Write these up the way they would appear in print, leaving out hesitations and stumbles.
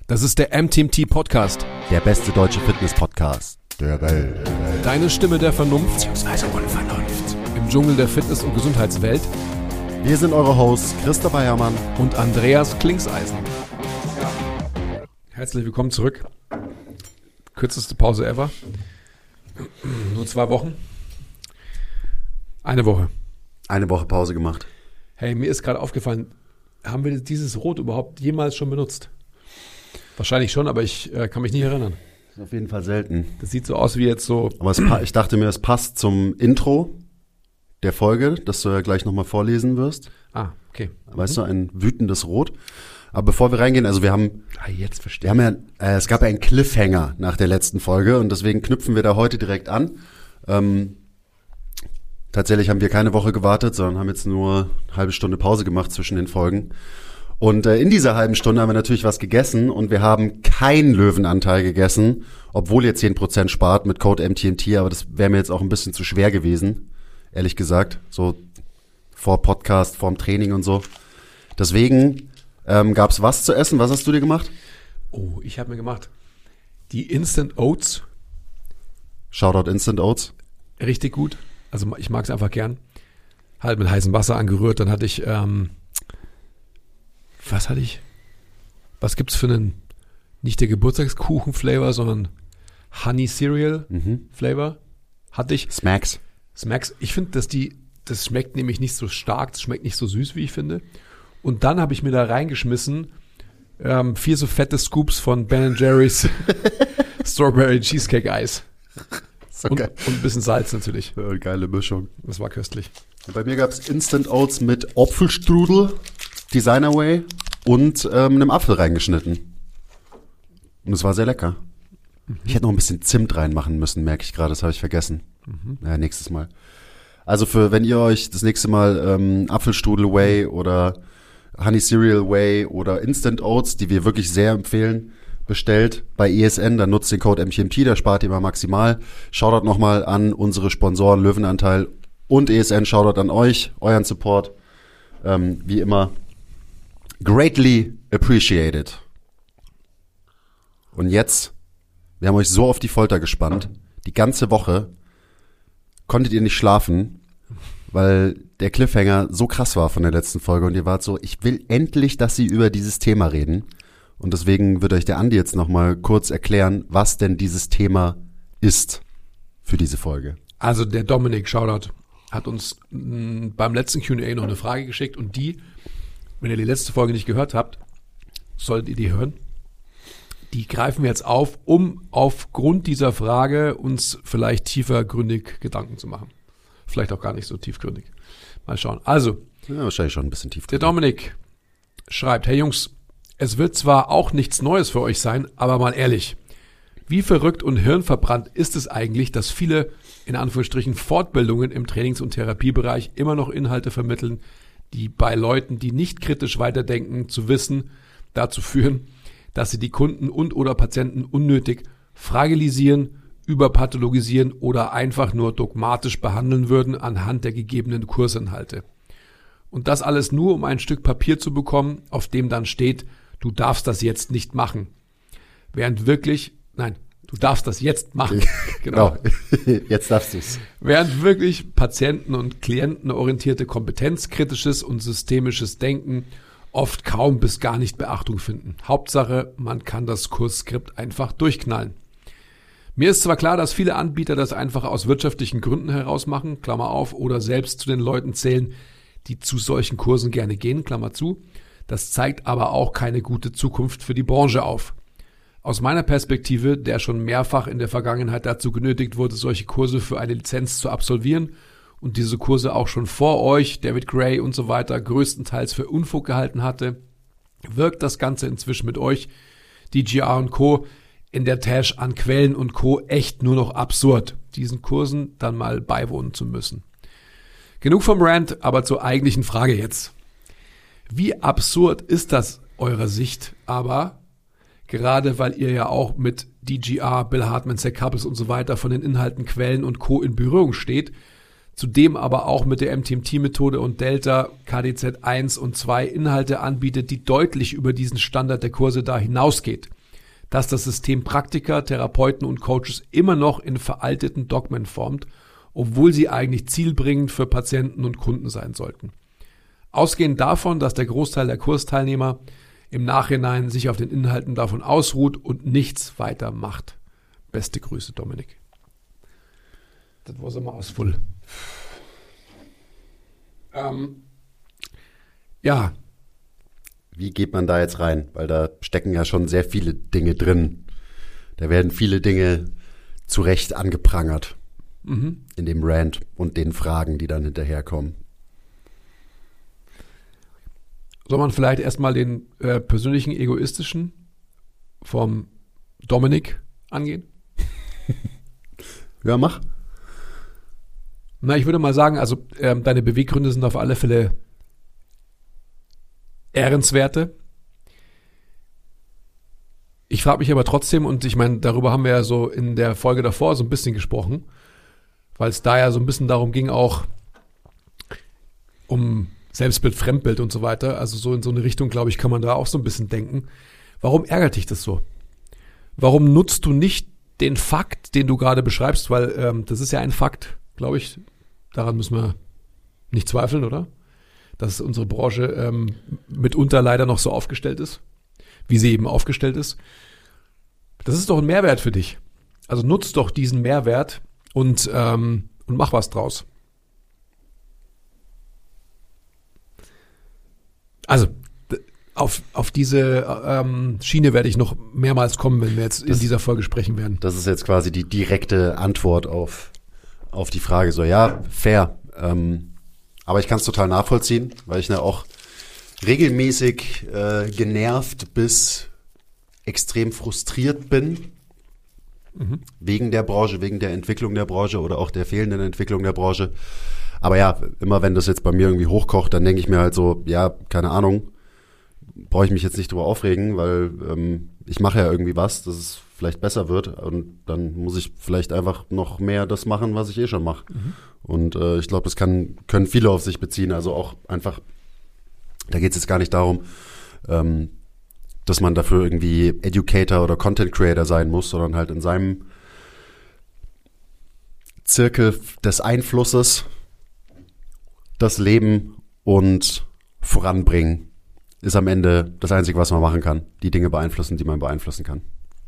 Das ist der MTMT Podcast. Der beste deutsche Fitness-Podcast der Welt. Deine Stimme der Vernunft bzw. Unvernunft im Dschungel der Fitness- und Gesundheitswelt. Wir sind eure Hosts Christopher Herrmann und Andreas Klingseisen. Herzlich willkommen zurück. Kürzeste Pause ever. Nur 2 Wochen. Eine Woche. Eine Woche Pause gemacht. Hey, mir ist gerade aufgefallen, haben wir dieses Rot überhaupt jemals schon benutzt? Wahrscheinlich schon, aber ich kann mich nicht erinnern. Ist auf jeden Fall selten. Das sieht so aus wie jetzt so. Aber ich dachte mir, es passt zum Intro der Folge, das du ja gleich nochmal vorlesen wirst. Ah, okay. Weißt du, ein wütendes Rot. Aber bevor wir reingehen, also wir haben ja, es gab ja einen Cliffhanger nach der letzten Folge und deswegen knüpfen wir da heute direkt an. Tatsächlich haben wir keine Woche gewartet, sondern haben jetzt nur eine halbe Stunde Pause gemacht zwischen den Folgen. Und in dieser halben Stunde haben wir natürlich was gegessen und wir haben keinen Löwenanteil gegessen, obwohl ihr 10% spart mit Code MTMT, aber das wäre mir jetzt auch ein bisschen zu schwer gewesen, ehrlich gesagt, so vor Podcast, vorm Training und so. Deswegen gab's was zu essen. Was hast du dir gemacht? Oh, ich habe mir gemacht die Instant Oats. Shoutout Instant Oats. Richtig gut. Also ich mag es einfach gern. Halt mit heißem Wasser angerührt. Dann hatte ich, was gibt's für einen, nicht der Geburtstagskuchen-Flavor, sondern Honey Cereal Flavor hatte ich. Smacks. Ich finde, das schmeckt nämlich nicht so stark, das schmeckt nicht so süß, wie ich finde. Und dann habe ich mir da reingeschmissen 4 so fette Scoops von Ben & Jerry's Strawberry Cheesecake Eis. So Und ein bisschen Salz natürlich. Geile Mischung. Das war köstlich. Bei mir gab's Instant Oats mit Apfelstrudel, Designer Way und einem Apfel reingeschnitten. Und es war sehr lecker. Ich hätte noch ein bisschen Zimt reinmachen müssen, merke ich gerade, das habe ich vergessen. Naja, nächstes Mal. Also wenn ihr euch das nächste Mal Apfelstrudel Way oder Honey Cereal Way oder Instant Oats, die wir wirklich sehr empfehlen, bestellt bei ESN, dann nutzt den Code MTMT, da spart ihr mal maximal. Shoutout nochmal an unsere Sponsoren Löwenanteil und ESN, Shoutout an euch, euren Support. Wie immer, greatly appreciated. Und jetzt, wir haben euch so auf die Folter gespannt, die ganze Woche konntet ihr nicht schlafen, weil der Cliffhanger so krass war von der letzten Folge und ihr wart so, ich will endlich, dass sie über dieses Thema reden. Und deswegen wird euch der Andi jetzt nochmal kurz erklären, was denn dieses Thema ist für diese Folge. Also der Dominik, Shoutout, hat uns beim letzten Q&A noch eine Frage geschickt und wenn ihr die letzte Folge nicht gehört habt, solltet ihr die hören. Die greifen wir jetzt auf, um aufgrund dieser Frage uns vielleicht tiefergründig Gedanken zu machen. Vielleicht auch gar nicht so tiefgründig. Mal schauen. Also, ja, wahrscheinlich schon ein bisschen tiefgründig. Der Dominik schreibt, hey Jungs, es wird zwar auch nichts Neues für euch sein, aber mal ehrlich, wie verrückt und hirnverbrannt ist es eigentlich, dass viele, in Anführungsstrichen, Fortbildungen im Trainings- und Therapiebereich immer noch Inhalte vermitteln, die bei Leuten, die nicht kritisch weiterdenken, zu wissen, dazu führen, dass sie die Kunden und oder Patienten unnötig fragilisieren, überpathologisieren oder einfach nur dogmatisch behandeln würden anhand der gegebenen Kursinhalte. Und das alles nur, um ein Stück Papier zu bekommen, auf dem dann steht, du darfst das jetzt nicht machen. Du darfst das jetzt machen. Genau. Jetzt darfst du's. Während wirklich patienten- und klientenorientierte Kompetenz, kritisches und systemisches Denken oft kaum bis gar nicht Beachtung finden. Hauptsache, man kann das Kursskript einfach durchknallen. Mir ist zwar klar, dass viele Anbieter das einfach aus wirtschaftlichen Gründen heraus machen, Klammer auf, oder selbst zu den Leuten zählen, die zu solchen Kursen gerne gehen, Klammer zu. Das zeigt aber auch keine gute Zukunft für die Branche auf. Aus meiner Perspektive, der schon mehrfach in der Vergangenheit dazu genötigt wurde, solche Kurse für eine Lizenz zu absolvieren und diese Kurse auch schon vor euch, David Gray und so weiter, größtenteils für Unfug gehalten hatte, wirkt das Ganze inzwischen mit euch, DGR und Co., in der Tash an Quellen und Co. echt nur noch absurd, diesen Kursen dann mal beiwohnen zu müssen. Genug vom Rant, aber zur eigentlichen Frage jetzt. Wie absurd ist das eurer Sicht aber, gerade weil ihr ja auch mit DGR, Bill Hartman, Zach Couples und so weiter von den Inhalten, Quellen und Co. in Berührung steht, zudem aber auch mit der MTMT-Methode und Delta, KDZ 1 und 2 Inhalte anbietet, die deutlich über diesen Standard der Kurse da hinausgeht. dass das System Praktiker, Therapeuten und Coaches immer noch in veralteten Dogmen formt, obwohl sie eigentlich zielbringend für Patienten und Kunden sein sollten. Ausgehend davon, dass der Großteil der Kursteilnehmer im Nachhinein sich auf den Inhalten davon ausruht und nichts weiter macht. Beste Grüße, Dominik. Das war so mouthful. Ja. Wie geht man da jetzt rein? Weil da stecken ja schon sehr viele Dinge drin. Da werden viele Dinge zu Recht angeprangert. In dem Rant und den Fragen, die dann hinterherkommen. Soll man vielleicht erstmal den persönlichen egoistischen vom Dominik angehen? Ja, mach. Na, ich würde mal sagen, also deine Beweggründe sind auf alle Fälle ehrenswerte. Ich frage mich aber trotzdem, und ich meine, darüber haben wir ja so in der Folge davor so ein bisschen gesprochen, weil es da ja so ein bisschen darum ging, auch um Selbstbild, Fremdbild und so weiter. Also so in so eine Richtung, glaube ich, kann man da auch so ein bisschen denken. Warum ärgert dich das so? Warum nutzt du nicht den Fakt, den du gerade beschreibst? Weil das ist ja ein Fakt, glaube ich. Daran müssen wir nicht zweifeln, oder? Dass unsere Branche mitunter leider noch so aufgestellt ist, wie sie eben aufgestellt ist. Das ist doch ein Mehrwert für dich. Also nutzt doch diesen Mehrwert und mach was draus. Also auf diese Schiene werde ich noch mehrmals kommen, wenn wir jetzt in dieser Folge sprechen werden. Das ist jetzt quasi die direkte Antwort auf die Frage. So, ja, fair. Aber ich kann es total nachvollziehen, weil ich auch regelmäßig genervt bis extrem frustriert bin. Wegen der Branche, wegen der Entwicklung der Branche oder auch der fehlenden Entwicklung der Branche. Aber ja, immer wenn das jetzt bei mir irgendwie hochkocht, dann denke ich mir halt so, ja, keine Ahnung, brauche ich mich jetzt nicht drüber aufregen, weil ich mache ja irgendwie was, dass es vielleicht besser wird und dann muss ich vielleicht einfach noch mehr das machen, was ich eh schon mache. Und ich glaube, das können viele auf sich beziehen, also auch einfach, da geht es jetzt gar nicht darum, dass man dafür irgendwie Educator oder Content Creator sein muss, sondern halt in seinem Zirkel des Einflusses das Leben und voranbringen ist am Ende das Einzige, was man machen kann. Die Dinge beeinflussen, die man beeinflussen kann.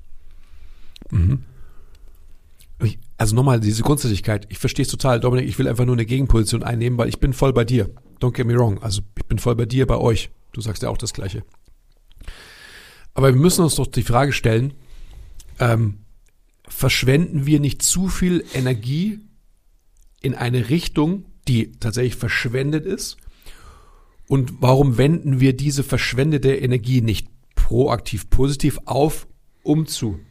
Also nochmal, diese Grundsätzlichkeit, ich verstehe es total, Dominik, ich will einfach nur eine Gegenposition einnehmen, weil ich bin voll bei dir. Don't get me wrong, also ich bin voll bei dir, bei euch. Du sagst ja auch das Gleiche. Aber wir müssen uns doch die Frage stellen, verschwenden wir nicht zu viel Energie in eine Richtung, die tatsächlich verschwendet ist? Und warum wenden wir diese verschwendete Energie nicht proaktiv, positiv auf, Und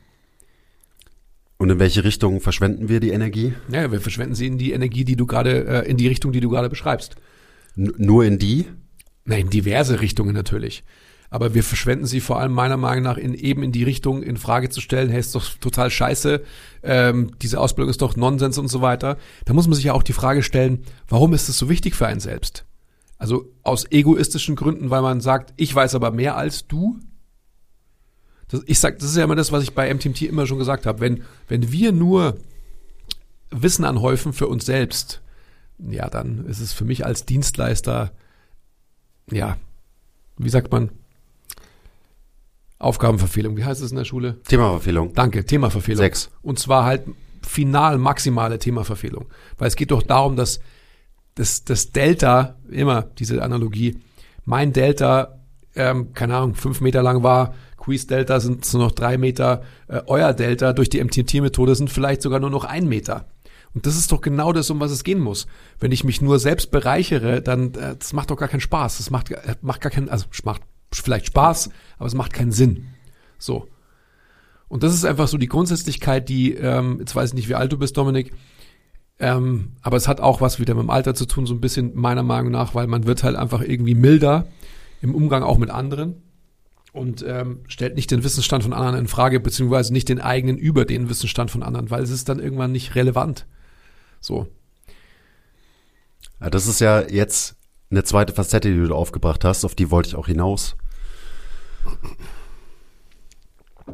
in welche Richtung verschwenden wir die Energie? Ja, wir verschwenden sie in die Energie, die du gerade, in die Richtung, die du gerade beschreibst. Nur in die? Nein, in diverse Richtungen natürlich. Aber wir verschwenden sie vor allem meiner Meinung nach in die Richtung, in Frage zu stellen, hey, ist doch total scheiße, diese Ausbildung ist doch Nonsens und so weiter. Da muss man sich ja auch die Frage stellen, warum ist das so wichtig für einen selbst? Also aus egoistischen Gründen, weil man sagt, ich weiß aber mehr als du. Das ist ja immer das, was ich bei MTMT immer schon gesagt habe. Wenn wir nur Wissen anhäufen für uns selbst, ja, dann ist es für mich als Dienstleister, ja, wie sagt man, Aufgabenverfehlung. Wie heißt es in der Schule? Themaverfehlung. Danke, Themaverfehlung. 6. Und zwar halt final maximale Themaverfehlung. Weil es geht doch darum, dass das Delta, immer diese Analogie, mein Delta, keine Ahnung, 5 Meter lang war, Quiz Delta sind es nur noch 3 Meter, euer Delta durch die MTMT-Methode sind vielleicht sogar nur noch 1 Meter. Und das ist doch genau das, um was es gehen muss. Wenn ich mich nur selbst bereichere, dann, das macht doch gar keinen Spaß. Das macht gar keinen, also es macht vielleicht Spaß, aber es macht keinen Sinn. So. Und das ist einfach so die Grundsätzlichkeit, die, jetzt weiß ich nicht, wie alt du bist, Dominik, aber es hat auch was wieder mit dem Alter zu tun, so ein bisschen meiner Meinung nach, weil man wird halt einfach irgendwie milder im Umgang auch mit anderen und stellt nicht den Wissensstand von anderen in Frage, beziehungsweise nicht den eigenen über den Wissensstand von anderen, weil es ist dann irgendwann nicht relevant. So. Ja, das ist ja jetzt eine zweite Facette, die du aufgebracht hast, auf die wollte ich auch hinaus.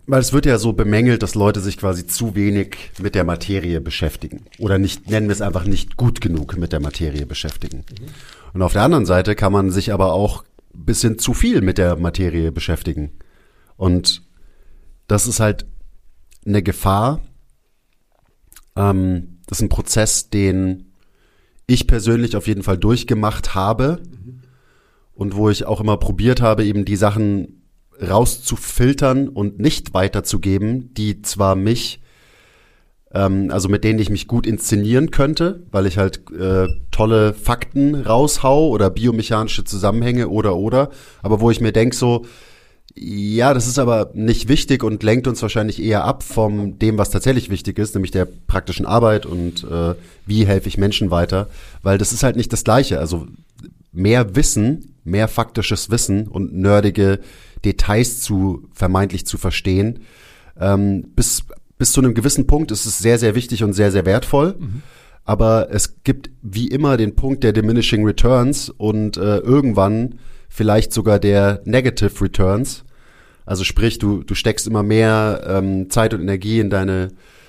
Weil es wird ja so bemängelt, dass Leute sich quasi zu wenig mit der Materie beschäftigen. Oder nicht, nennen wir es einfach nicht gut genug mit der Materie beschäftigen. Und auf der anderen Seite kann man sich aber auch ein bisschen zu viel mit der Materie beschäftigen. Und das ist halt eine Gefahr. Das ist ein Prozess, den ich persönlich auf jeden Fall durchgemacht habe. Und wo ich auch immer probiert habe, eben die Sachen rauszufiltern und nicht weiterzugeben, die zwar mich, also mit denen ich mich gut inszenieren könnte, weil ich halt tolle Fakten raushau oder biomechanische Zusammenhänge oder, aber wo ich mir denke so, ja, das ist aber nicht wichtig und lenkt uns wahrscheinlich eher ab von dem, was tatsächlich wichtig ist, nämlich der praktischen Arbeit und wie helfe ich Menschen weiter, weil das ist halt nicht das Gleiche, also mehr Wissen, mehr faktisches Wissen und nerdige Details vermeintlich zu verstehen. Bis zu einem gewissen Punkt ist es sehr, sehr wichtig und sehr, sehr wertvoll. Aber es gibt wie immer den Punkt der Diminishing Returns und irgendwann vielleicht sogar der Negative Returns. Also sprich, du steckst immer mehr Zeit und Energie in deine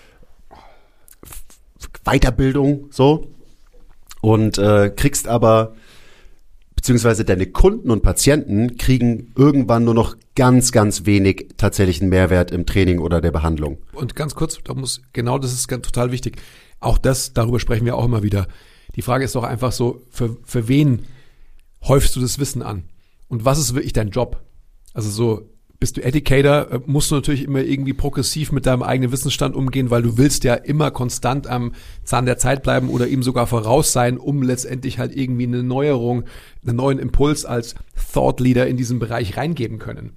Weiterbildung so und kriegst aber beziehungsweise deine Kunden und Patienten kriegen irgendwann nur noch ganz, ganz wenig tatsächlichen Mehrwert im Training oder der Behandlung. Und ganz kurz, das ist total wichtig. Auch darüber sprechen wir auch immer wieder. Die Frage ist doch einfach so, für wen häufst du das Wissen an? Und was ist wirklich dein Job? Also so, bist du Educator, musst du natürlich immer irgendwie progressiv mit deinem eigenen Wissensstand umgehen, weil du willst ja immer konstant am Zahn der Zeit bleiben oder ihm sogar voraus sein, um letztendlich halt irgendwie eine Neuerung, einen neuen Impuls als Thought Leader in diesem Bereich reingeben können.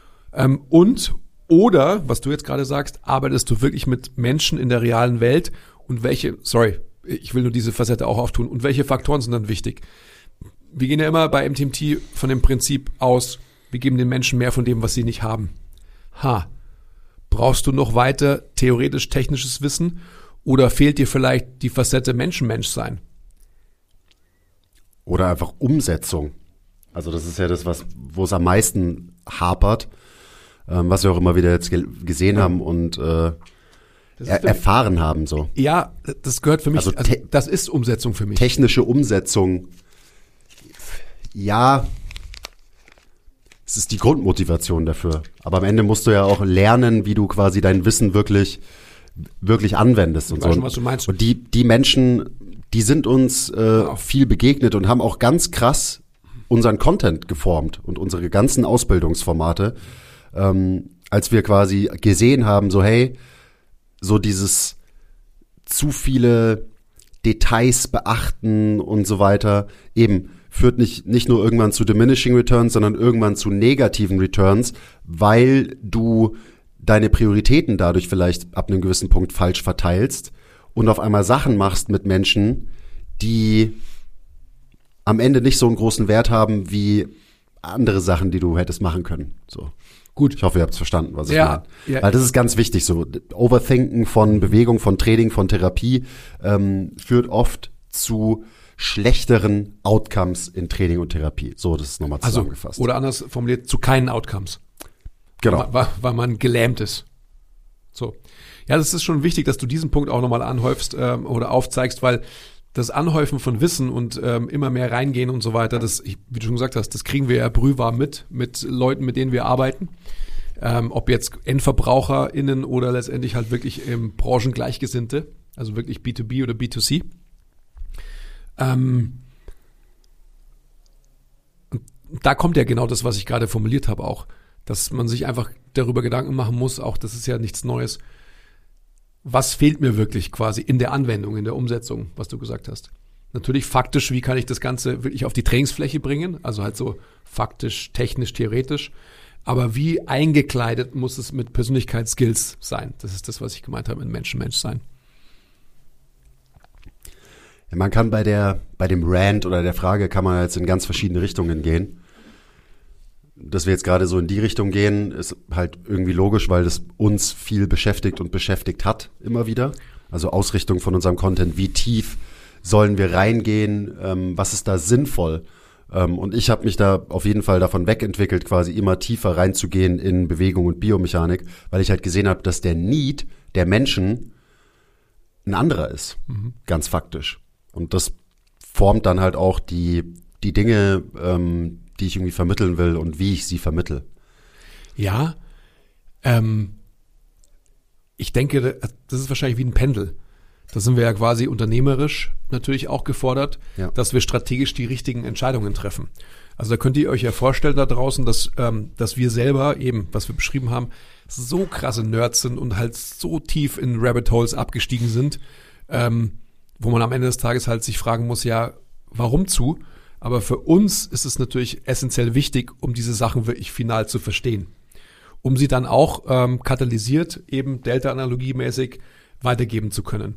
Oder, was du jetzt gerade sagst, arbeitest du wirklich mit Menschen in der realen Welt und ich will nur diese Facette auch auftun, und welche Faktoren sind dann wichtig? Wir gehen ja immer bei MTMT von dem Prinzip aus, wir geben den Menschen mehr von dem, was sie nicht haben. Brauchst du noch weiter theoretisch-technisches Wissen oder fehlt dir vielleicht die Facette Mensch sein? Oder einfach Umsetzung. Also das ist ja das, wo es am meisten hapert, was wir auch immer wieder jetzt gesehen haben und erfahren haben. So. Ja, das gehört für mich, also das ist Umsetzung für mich. Technische Umsetzung, ja, es ist die Grundmotivation dafür. Aber am Ende musst du ja auch lernen, wie du quasi dein Wissen wirklich anwendest und so. Schon, was du meinst. Und die Menschen, die sind uns viel begegnet und haben auch ganz krass unseren Content geformt und unsere ganzen Ausbildungsformate, als wir quasi gesehen haben, so hey, so dieses zu viele Details beachten und so weiter, eben führt nicht nur irgendwann zu diminishing returns, sondern irgendwann zu negativen returns, weil du deine Prioritäten dadurch vielleicht ab einem gewissen Punkt falsch verteilst und auf einmal Sachen machst mit Menschen, die am Ende nicht so einen großen Wert haben wie andere Sachen, die du hättest machen können. So. Gut. Ich hoffe, ihr habt es verstanden, was ich meine. Ja. Weil das ist ganz wichtig, so Overthinken von Bewegung, von Training, von Therapie führt oft zu schlechteren Outcomes in Training und Therapie. So, das ist nochmal zusammengefasst. Oder anders formuliert, zu keinen Outcomes. Genau. Weil man gelähmt ist. So. Ja, das ist schon wichtig, dass du diesen Punkt auch nochmal anhäufst oder aufzeigst, weil das Anhäufen von Wissen und immer mehr reingehen und so weiter, wie du schon gesagt hast, das kriegen wir ja brühwarm mit Leuten, mit denen wir arbeiten. Ob jetzt EndverbraucherInnen oder letztendlich halt wirklich Branchengleichgesinnte, also wirklich B2B oder B2C. Und da kommt ja genau das, was ich gerade formuliert habe auch, dass man sich einfach darüber Gedanken machen muss, auch das ist ja nichts Neues, was fehlt mir wirklich quasi in der Anwendung, in der Umsetzung, was du gesagt hast. Natürlich faktisch, wie kann ich das Ganze wirklich auf die Trainingsfläche bringen, also halt so faktisch, technisch, theoretisch, aber wie eingekleidet muss es mit Persönlichkeitsskills sein? Das ist das, was ich gemeint habe mit Mensch sein. Ja, man kann bei dem Rant oder der Frage kann man jetzt in ganz verschiedene Richtungen gehen. Dass wir jetzt gerade so in die Richtung gehen, ist halt irgendwie logisch, weil das uns viel beschäftigt und beschäftigt hat, immer wieder. Also Ausrichtung von unserem Content, wie tief sollen wir reingehen, was ist da sinnvoll? Und ich habe mich da auf jeden Fall davon wegentwickelt, quasi immer tiefer reinzugehen in Bewegung und Biomechanik, weil ich halt gesehen habe, dass der Need der Menschen ein anderer ist, ganz faktisch. Und das formt dann halt auch die Dinge, die ich irgendwie vermitteln will und wie ich sie vermittle. Ja, ich denke, das ist wahrscheinlich wie ein Pendel. Da sind wir ja quasi unternehmerisch natürlich auch gefordert, dass wir strategisch die richtigen Entscheidungen treffen. Also da könnt ihr euch ja vorstellen da draußen, dass wir selber eben, was wir beschrieben haben, so krasse Nerds sind und halt so tief in Rabbit Holes abgestiegen sind, wo man am Ende des Tages halt sich fragen muss, ja, warum zu? Aber für uns ist es natürlich essentiell wichtig, um diese Sachen wirklich final zu verstehen. Um sie dann auch katalysiert, eben Delta-Analogie-mäßig weitergeben zu können.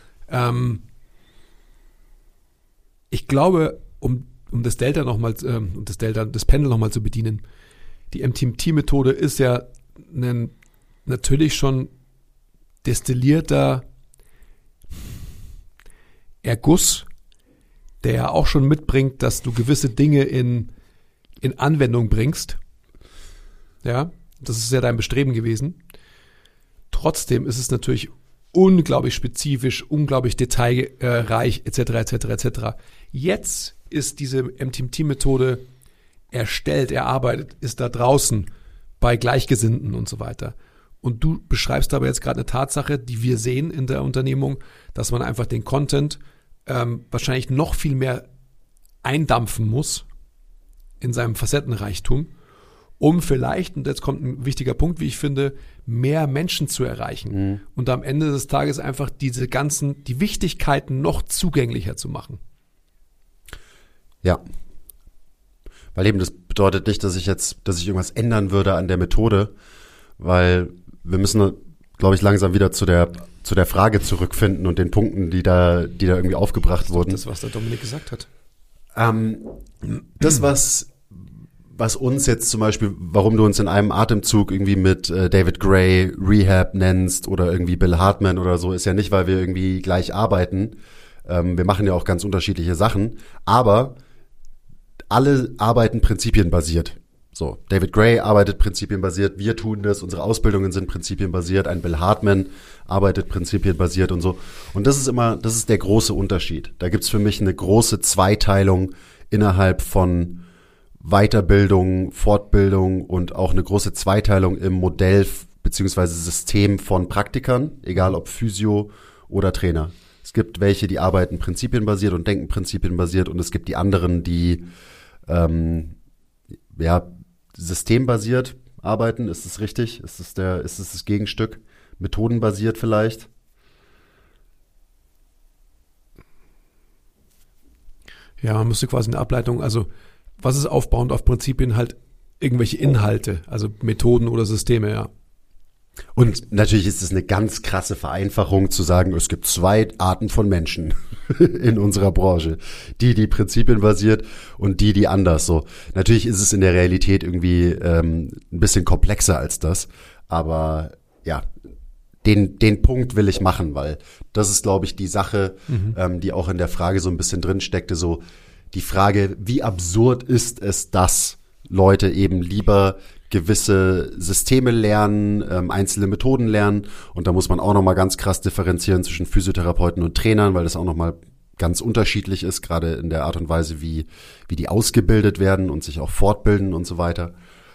Ich glaube, um das Delta nochmal, das Pendel nochmal zu bedienen, die MTMT-Methode ist ja natürlich schon destillierter Erguss, der ja auch schon mitbringt, dass du gewisse Dinge in Anwendung bringst. Ja, das ist ja dein Bestreben gewesen. Trotzdem ist es natürlich unglaublich spezifisch, unglaublich detailreich, etc., etc., etc. Jetzt ist diese MTMT-Methode erstellt, erarbeitet, ist da draußen bei Gleichgesinnten und so weiter. Und du beschreibst aber jetzt gerade eine Tatsache, die wir sehen in der Unternehmung, dass man einfach den Content wahrscheinlich noch viel mehr eindampfen muss in seinem Facettenreichtum, um vielleicht, und jetzt kommt ein wichtiger Punkt, wie ich finde, mehr Menschen zu erreichen und am Ende des Tages einfach die Wichtigkeiten noch zugänglicher zu machen. Ja. Weil eben das bedeutet nicht, dass ich irgendwas ändern würde an der Methode, weil wir müssen, glaube ich, langsam wieder zu der Frage zurückfinden und den Punkten, die da irgendwie aufgebracht wurden. Das, was der Dominik gesagt hat. Das, was uns jetzt zum Beispiel, warum du uns in einem Atemzug irgendwie mit David Gray Rehab nennst oder irgendwie Bill Hartman oder so, ist ja nicht, weil wir irgendwie gleich arbeiten. Wir machen ja auch ganz unterschiedliche Sachen, aber alle arbeiten prinzipienbasiert. So, David Gray arbeitet prinzipienbasiert, wir tun das, unsere Ausbildungen sind prinzipienbasiert, ein Bill Hartman arbeitet prinzipienbasiert und so. Und das ist der große Unterschied. Da gibt's für mich eine große Zweiteilung innerhalb von Weiterbildung, Fortbildung und auch eine große Zweiteilung im Modell bzw. System von Praktikern, egal ob Physio oder Trainer. Es gibt welche, die arbeiten prinzipienbasiert und denken prinzipienbasiert und es gibt die anderen, die systembasiert arbeiten. Ist es richtig? Ist es das Gegenstück? Methodenbasiert vielleicht? Ja, man müsste quasi eine Ableitung, also was ist aufbauend auf Prinzipien halt irgendwelche Inhalte, also Methoden oder Systeme, ja. Und natürlich ist es eine ganz krasse Vereinfachung zu sagen, es gibt 2 Arten von Menschen in unserer Branche. Die prinzipienbasiert und die anders so. Natürlich ist es in der Realität irgendwie ein bisschen komplexer als das, aber ja, den Punkt will ich machen, weil das ist, glaube ich, die Sache, die auch in der Frage so ein bisschen drin steckte, so die Frage, wie absurd ist es, dass Leute eben lieber gewisse Systeme lernen, einzelne Methoden lernen und da muss man auch nochmal ganz krass differenzieren zwischen Physiotherapeuten und Trainern, weil das auch nochmal ganz unterschiedlich ist, gerade in der Art und Weise, wie die ausgebildet werden und sich auch fortbilden und so weiter.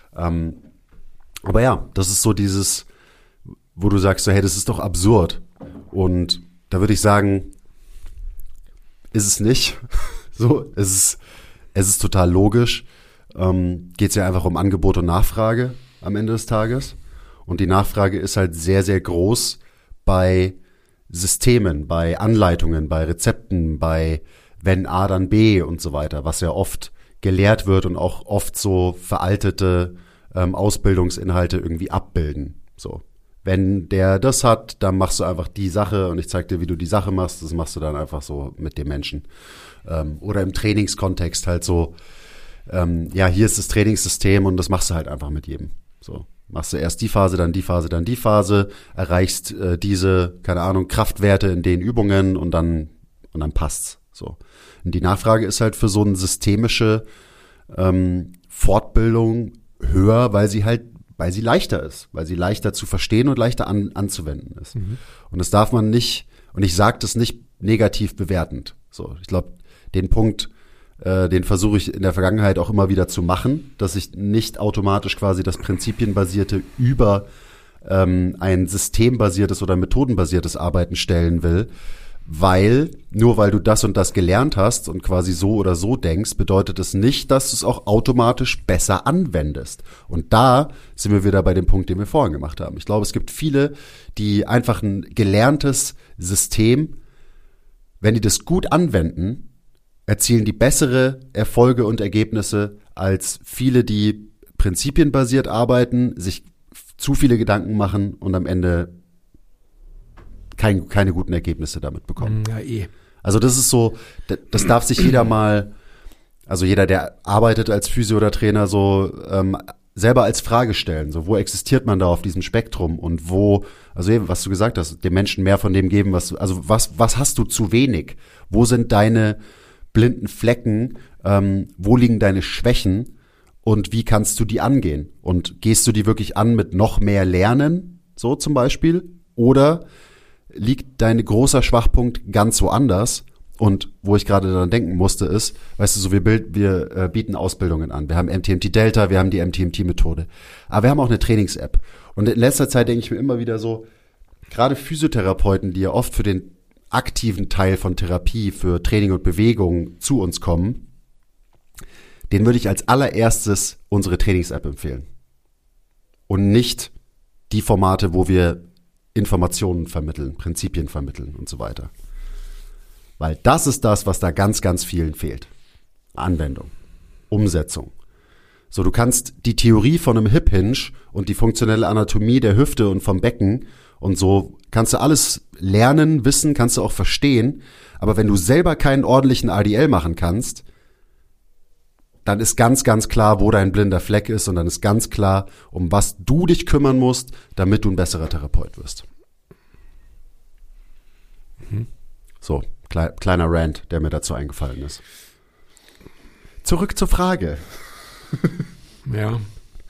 Aber ja, das ist so dieses, wo du sagst so, hey, das ist doch absurd und da würde ich sagen, ist es nicht. So, es ist total logisch. Geht es ja einfach um Angebot und Nachfrage am Ende des Tages. Und die Nachfrage ist halt sehr, sehr groß bei Systemen, bei Anleitungen, bei Rezepten, bei wenn A, dann B und so weiter, was ja oft gelehrt wird und auch oft so veraltete Ausbildungsinhalte irgendwie abbilden. So, wenn der das hat, dann machst du einfach die Sache und ich zeig dir, wie du die Sache machst. Das machst du dann einfach so mit dem Menschen. Oder im Trainingskontext halt so, hier ist das Trainingssystem und das machst du halt einfach mit jedem. So, machst du erst die Phase, dann die Phase, dann die Phase, erreichst diese, keine Ahnung, Kraftwerte in den Übungen und dann passt's. So. Und die Nachfrage ist halt für so eine systemische Fortbildung höher, weil sie leichter ist, weil sie leichter zu verstehen und leichter anzuwenden ist. Und das darf man nicht, und ich sage das nicht negativ bewertend. So, ich glaube, den Punkt, den versuche ich in der Vergangenheit auch immer wieder zu machen, dass ich nicht automatisch quasi das Prinzipienbasierte über ein systembasiertes oder methodenbasiertes Arbeiten stellen will, nur weil du das und das gelernt hast und quasi so oder so denkst, bedeutet es nicht, dass du es auch automatisch besser anwendest. Und da sind wir wieder bei dem Punkt, den wir vorhin gemacht haben. Ich glaube, es gibt viele, die einfach ein gelerntes System, wenn die das gut anwenden, erzielen die bessere Erfolge und Ergebnisse als viele, die prinzipienbasiert arbeiten, sich zu viele Gedanken machen und am Ende keine guten Ergebnisse damit bekommen. Ja, eh. Also das ist so, das darf sich jeder mal, also jeder, der arbeitet als Physio oder Trainer, so selber als Frage stellen. So, wo existiert man da auf diesem Spektrum und wo, also eben, was du gesagt hast, dem Menschen mehr von dem geben, was hast du zu wenig? Wo sind deine blinden Flecken? Wo liegen deine Schwächen? Und wie kannst du die angehen? Und gehst du die wirklich an mit noch mehr Lernen, so zum Beispiel? Oder liegt dein großer Schwachpunkt ganz woanders? Und wo ich gerade daran denken musste ist, weißt du, so wir bieten Ausbildungen an. Wir haben MTMT Delta, wir haben die MTMT-Methode. Aber wir haben auch eine Trainings-App. Und in letzter Zeit denke ich mir immer wieder so, gerade Physiotherapeuten, die ja oft für den aktiven Teil von Therapie, für Training und Bewegung zu uns kommen, den würde ich als allererstes unsere Trainings-App empfehlen. Und nicht die Formate, wo wir Informationen vermitteln, Prinzipien vermitteln und so weiter. Weil das ist das, was da ganz, ganz vielen fehlt. Anwendung, Umsetzung. So, du kannst die Theorie von einem Hip Hinge und die funktionelle Anatomie der Hüfte und vom Becken und so kannst du alles lernen, wissen, kannst du auch verstehen. Aber wenn du selber keinen ordentlichen ADL machen kannst, dann ist ganz, ganz klar, wo dein blinder Fleck ist und dann ist ganz klar, um was du dich kümmern musst, damit du ein besserer Therapeut wirst. So, kleiner Rant, der mir dazu eingefallen ist. Zurück zur Frage. Ja.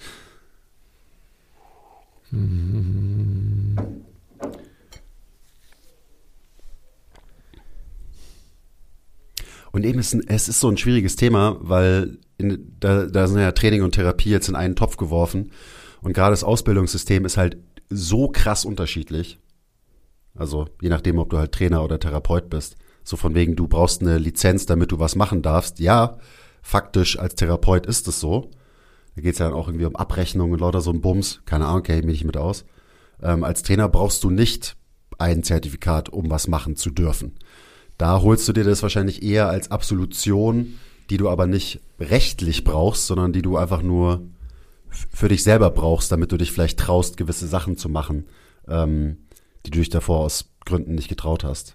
Und eben es ist so ein schwieriges Thema, weil da sind ja Training und Therapie jetzt in einen Topf geworfen. Und gerade das Ausbildungssystem ist halt so krass unterschiedlich. Also je nachdem, ob du halt Trainer oder Therapeut bist. So von wegen, du brauchst eine Lizenz, damit du was machen darfst. Ja, faktisch als Therapeut ist es so. Da geht es ja dann auch irgendwie um Abrechnung und lauter so ein Bums. Keine Ahnung, kenne ich mich nicht mit aus. Als Trainer brauchst du nicht ein Zertifikat, um was machen zu dürfen. Da holst du dir das wahrscheinlich eher als Absolution, die du aber nicht rechtlich brauchst, sondern die du einfach nur für dich selber brauchst, damit du dich vielleicht traust, gewisse Sachen zu machen, die du dich davor aus Gründen nicht getraut hast.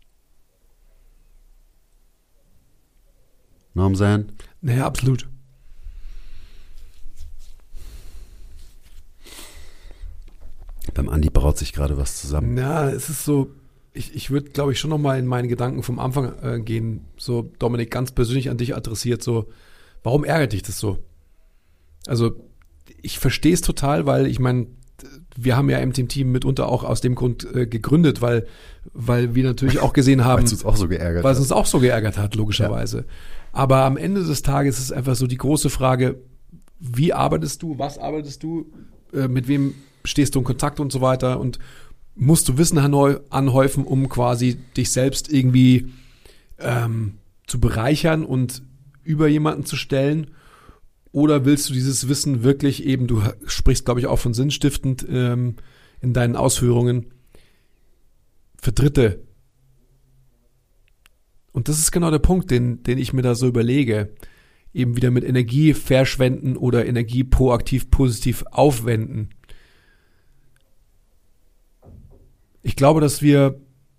Know what I'm saying? Naja, absolut. Beim Andi braut sich gerade was zusammen. Ja, es ist so, ich würde, glaube ich, schon nochmal in meine Gedanken vom Anfang gehen. So, Dominik, ganz persönlich an dich adressiert, so, warum ärgert dich das so? Also, ich verstehe es total, weil ich meine, wir haben ja MTMT mitunter auch aus dem Grund gegründet, weil wir natürlich auch gesehen haben, weil es uns auch so geärgert hat, logischerweise. Ja. Aber am Ende des Tages ist es einfach so die große Frage, wie arbeitest du, was arbeitest du, mit wem stehst du in Kontakt und so weiter und musst du Wissen anhäufen, um quasi dich selbst irgendwie zu bereichern und über jemanden zu stellen? Oder willst du dieses Wissen wirklich eben, du sprichst, glaube ich, auch von sinnstiftend in deinen Ausführungen, für Dritte? Und das ist genau der Punkt, den ich mir da so überlege. Eben wieder mit Energie verschwenden oder Energie proaktiv, positiv aufwenden. Ich glaube, dass wir,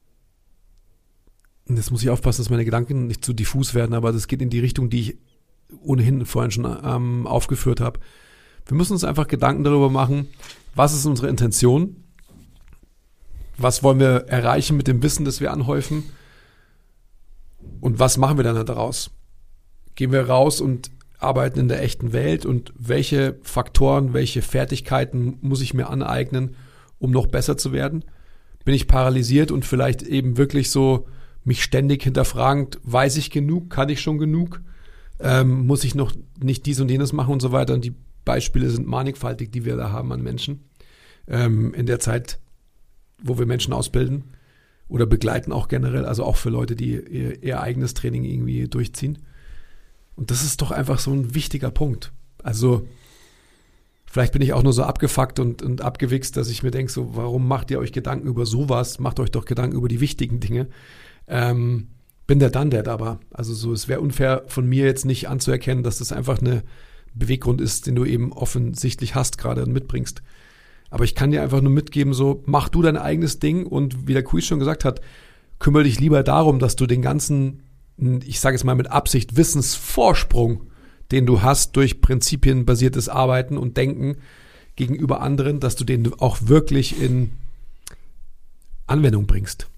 und jetzt muss ich aufpassen, dass meine Gedanken nicht zu diffus werden, aber das geht in die Richtung, die ich ohnehin vorhin schon aufgeführt habe. Wir müssen uns einfach Gedanken darüber machen, was ist unsere Intention? Was wollen wir erreichen mit dem Wissen, das wir anhäufen? Und was machen wir dann daraus? Gehen wir raus und Arbeiten in der echten Welt und welche Faktoren, welche Fertigkeiten muss ich mir aneignen, um noch besser zu werden? Bin ich paralysiert und vielleicht eben wirklich so mich ständig hinterfragend, weiß ich genug, kann ich schon genug? Muss ich noch nicht dies und jenes machen und so weiter? Und die Beispiele sind mannigfaltig, die wir da haben an Menschen in der Zeit, wo wir Menschen ausbilden oder begleiten auch generell, also auch für Leute, die ihr eigenes Training irgendwie durchziehen. Und das ist doch einfach so ein wichtiger Punkt. Also vielleicht bin ich auch nur so abgefuckt und abgewichst, dass ich mir denke, so, warum macht ihr euch Gedanken über sowas? Macht euch doch Gedanken über die wichtigen Dinge. Bin der Done-Dad aber. Also so, es wäre unfair von mir jetzt nicht anzuerkennen, dass das einfach eine Beweggrund ist, den du eben offensichtlich hast gerade und mitbringst. Aber ich kann dir einfach nur mitgeben, so, mach du dein eigenes Ding und wie der Quiz schon gesagt hat, kümmere dich lieber darum, dass du den ganzen, ich sage jetzt mal mit Absicht, Wissensvorsprung, den du hast durch prinzipienbasiertes Arbeiten und Denken gegenüber anderen, dass du den auch wirklich in Anwendung bringst.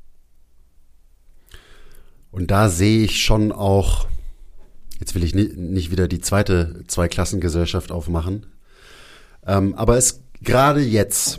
Und da sehe ich schon auch, jetzt will ich nicht wieder die zweite Zweiklassengesellschaft aufmachen, aber es gerade jetzt,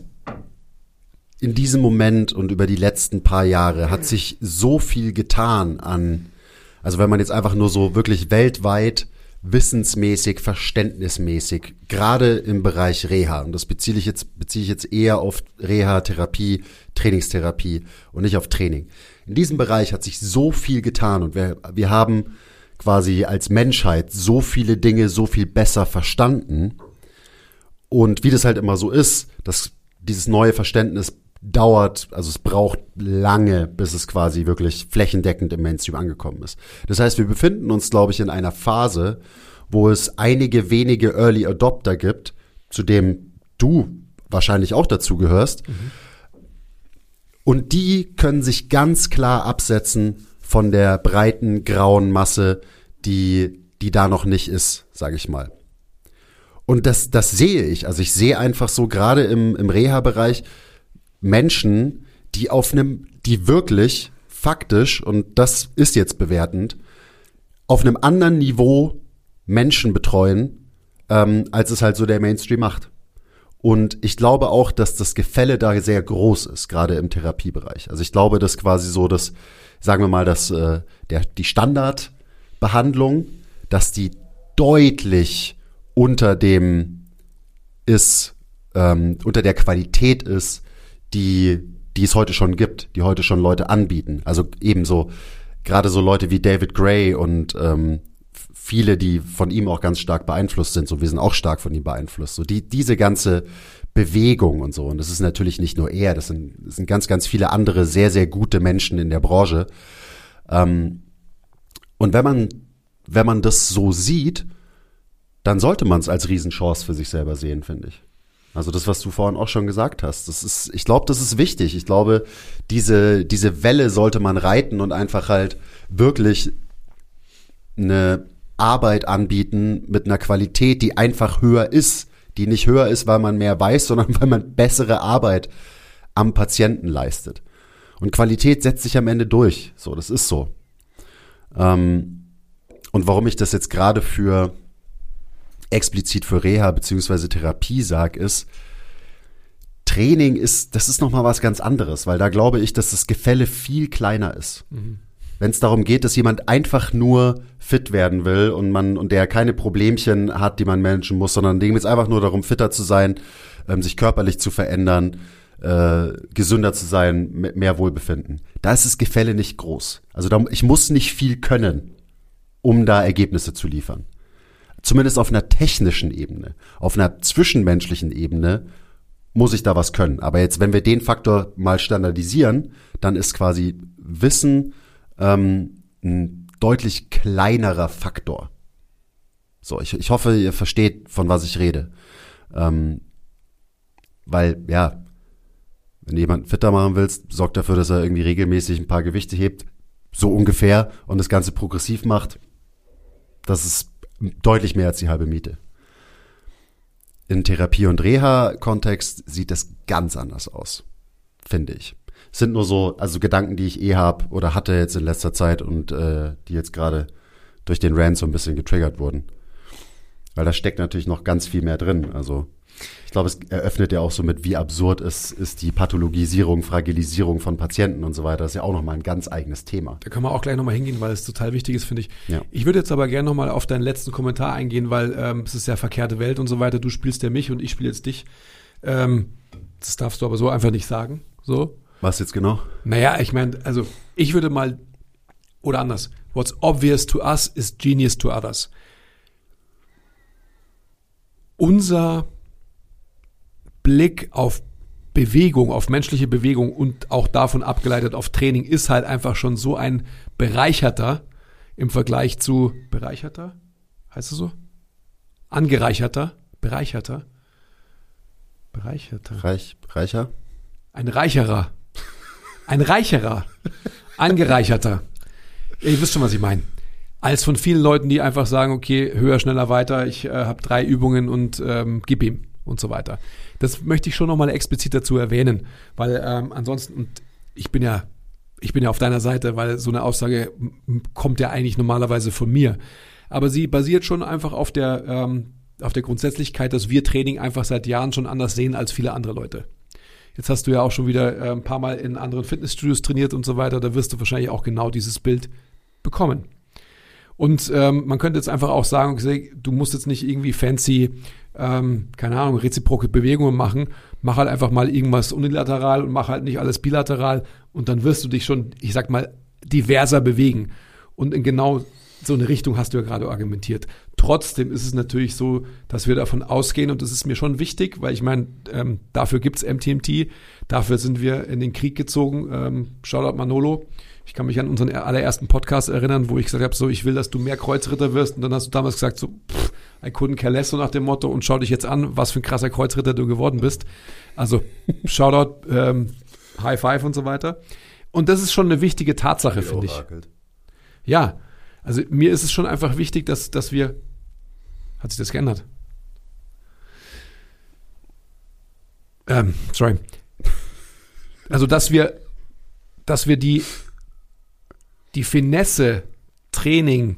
in diesem Moment und über die letzten paar Jahre hat sich so viel getan also wenn man jetzt einfach nur so wirklich weltweit wissensmäßig, verständnismäßig, gerade im Bereich Reha, und das beziehe ich jetzt eher auf Reha, Therapie, Trainingstherapie und nicht auf Training. In diesem Bereich hat sich so viel getan und wir haben quasi als Menschheit so viele Dinge so viel besser verstanden. Und wie das halt immer so ist, dass dieses neue Verständnis dauert, also es braucht lange, bis es quasi wirklich flächendeckend im Mainstream angekommen ist. Das heißt, wir befinden uns, glaube ich, in einer Phase, wo es einige wenige Early Adopter gibt, zu dem du wahrscheinlich auch dazu gehörst. Mhm. Und die können sich ganz klar absetzen von der breiten, grauen Masse, die da noch nicht ist, sage ich mal. Und das sehe ich. Also ich sehe einfach so gerade im Reha-Bereich Menschen, die die wirklich faktisch, und das ist jetzt bewertend, auf einem anderen Niveau Menschen betreuen, als es halt so der Mainstream macht. Und ich glaube auch, dass das Gefälle da sehr groß ist, gerade im Therapiebereich. Also ich glaube, dass quasi so das, sagen wir mal, dass die Standardbehandlung, dass die deutlich unter dem ist, unter der Qualität ist, die es heute schon gibt, die heute schon Leute anbieten. Also ebenso, gerade so Leute wie David Gray und viele, die von ihm auch ganz stark beeinflusst sind, so wir sind auch stark von ihm beeinflusst. So diese ganze Bewegung und so. Und das ist natürlich nicht nur er, das sind ganz, ganz viele andere sehr, sehr gute Menschen in der Branche. Und wenn man das so sieht, dann sollte man es als Riesenchance für sich selber sehen, finde ich. Also das, was du vorhin auch schon gesagt hast, ich glaube, das ist wichtig. Ich glaube, diese Welle sollte man reiten und einfach halt wirklich eine Arbeit anbieten mit einer Qualität, die einfach höher ist, die nicht höher ist, weil man mehr weiß, sondern weil man bessere Arbeit am Patienten leistet. Und Qualität setzt sich am Ende durch. So, das ist so. Und warum ich das jetzt gerade explizit für Reha bzw. Therapie sage, ist, Training das ist nochmal was ganz anderes, weil da glaube ich, dass das Gefälle viel kleiner ist. Mhm. Wenn es darum geht, dass jemand einfach nur fit werden will und der keine Problemchen hat, die man managen muss, sondern dem geht es einfach nur darum, fitter zu sein, sich körperlich zu verändern, gesünder zu sein, mit mehr Wohlbefinden. Da ist das Gefälle nicht groß. Also ich muss nicht viel können, um da Ergebnisse zu liefern. Zumindest auf einer technischen Ebene, auf einer zwischenmenschlichen Ebene muss ich da was können. Aber jetzt, wenn wir den Faktor mal standardisieren, dann ist quasi Wissen ein deutlich kleinerer Faktor. So, ich hoffe, ihr versteht, von was ich rede. Weil, ja, wenn du jemanden fitter machen willst, sorgt dafür, dass er irgendwie regelmäßig ein paar Gewichte hebt, so ungefähr, und das Ganze progressiv macht. Das ist deutlich mehr als die halbe Miete. In Therapie- und Reha-Kontext sieht das ganz anders aus, finde ich. Es sind nur so, also Gedanken, die ich habe oder hatte jetzt in letzter Zeit und die jetzt gerade durch den Rant so ein bisschen getriggert wurden. Weil da steckt natürlich noch ganz viel mehr drin. Also ich glaube, es eröffnet ja auch so mit, wie absurd es ist, die Pathologisierung, Fragilisierung von Patienten und so weiter. Das ist ja auch nochmal ein ganz eigenes Thema. Da können wir auch gleich nochmal hingehen, weil es total wichtig ist, finde ich. Ja. Ich würde jetzt aber gerne nochmal auf deinen letzten Kommentar eingehen, weil es ist ja verkehrte Welt und so weiter. Du spielst ja mich und ich spiele jetzt dich. Das darfst du aber so einfach nicht sagen. So. Was jetzt genau? Naja, ich meine, also ich würde mal, oder anders, what's obvious to us is genius to others. Unser Blick auf Bewegung, auf menschliche Bewegung und auch davon abgeleitet auf Training ist halt einfach schon so ein bereicherter im Vergleich zu bereicherter? Heißt es so? Angereicherter? Bereicherter? Reicher? Ein reicherer. Ein reicherer. Angereicherter. Ihr wisst schon, was ich meine. Als von vielen Leuten, die einfach sagen, okay, höher, schneller, weiter, ich habe 3 Übungen und gib ihm und so weiter. Das möchte ich schon nochmal explizit dazu erwähnen, weil ansonsten, und ich bin ja auf deiner Seite, weil so eine Aussage kommt ja eigentlich normalerweise von mir. Aber sie basiert schon einfach auf der Grundsätzlichkeit, dass wir Training einfach seit Jahren schon anders sehen als viele andere Leute. Jetzt hast du ja auch schon wieder ein paar Mal in anderen Fitnessstudios trainiert und so weiter, da wirst du wahrscheinlich auch genau dieses Bild bekommen. Und man könnte jetzt einfach auch sagen, okay, du musst jetzt nicht irgendwie fancy, keine Ahnung, reziproke Bewegungen machen, mach halt einfach mal irgendwas unilateral und mach halt nicht alles bilateral und dann wirst du dich schon, ich sag mal, diverser bewegen. Und in genau so eine Richtung hast du ja gerade argumentiert. Trotzdem ist es natürlich so, dass wir davon ausgehen und das ist mir schon wichtig, weil ich meine, dafür gibt's MTMT, dafür sind wir in den Krieg gezogen. Shoutout Manolo. Ich kann mich an unseren allerersten Podcast erinnern, wo ich gesagt habe, so, ich will, dass du mehr Kreuzritter wirst. Und dann hast du damals gesagt, so, I couldn't care less, so nach dem Motto, und schau dich jetzt an, was für ein krasser Kreuzritter du geworden bist. Also, Shoutout, High Five und so weiter. Und das ist schon eine wichtige Tatsache, finde ich. Ja, also mir ist es schon einfach wichtig, dass wir, hat sich das geändert? Sorry. Also, dass wir die Finesse Training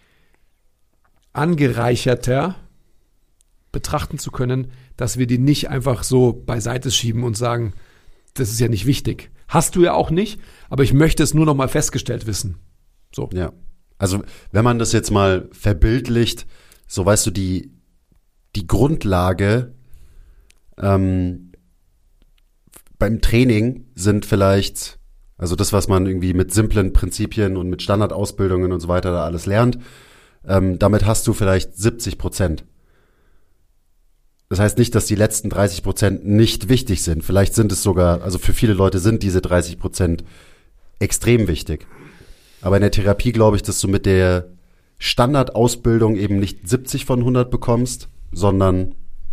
angereicherter betrachten zu können, dass wir die nicht einfach so beiseite schieben und sagen, das ist ja nicht wichtig. Hast du ja auch nicht, aber ich möchte es nur noch mal festgestellt wissen. So. Ja, also wenn man das jetzt mal verbildlicht, so weißt du, die Grundlage beim Training sind vielleicht, also das, was man irgendwie mit simplen Prinzipien und mit Standardausbildungen und so weiter da alles lernt, damit hast du vielleicht 70%. Das heißt nicht, dass die letzten 30% nicht wichtig sind. Vielleicht sind es sogar, also für viele Leute sind diese 30% extrem wichtig. Aber in der Therapie glaube ich, dass du mit der Standardausbildung eben nicht 70 von 100 bekommst, sondern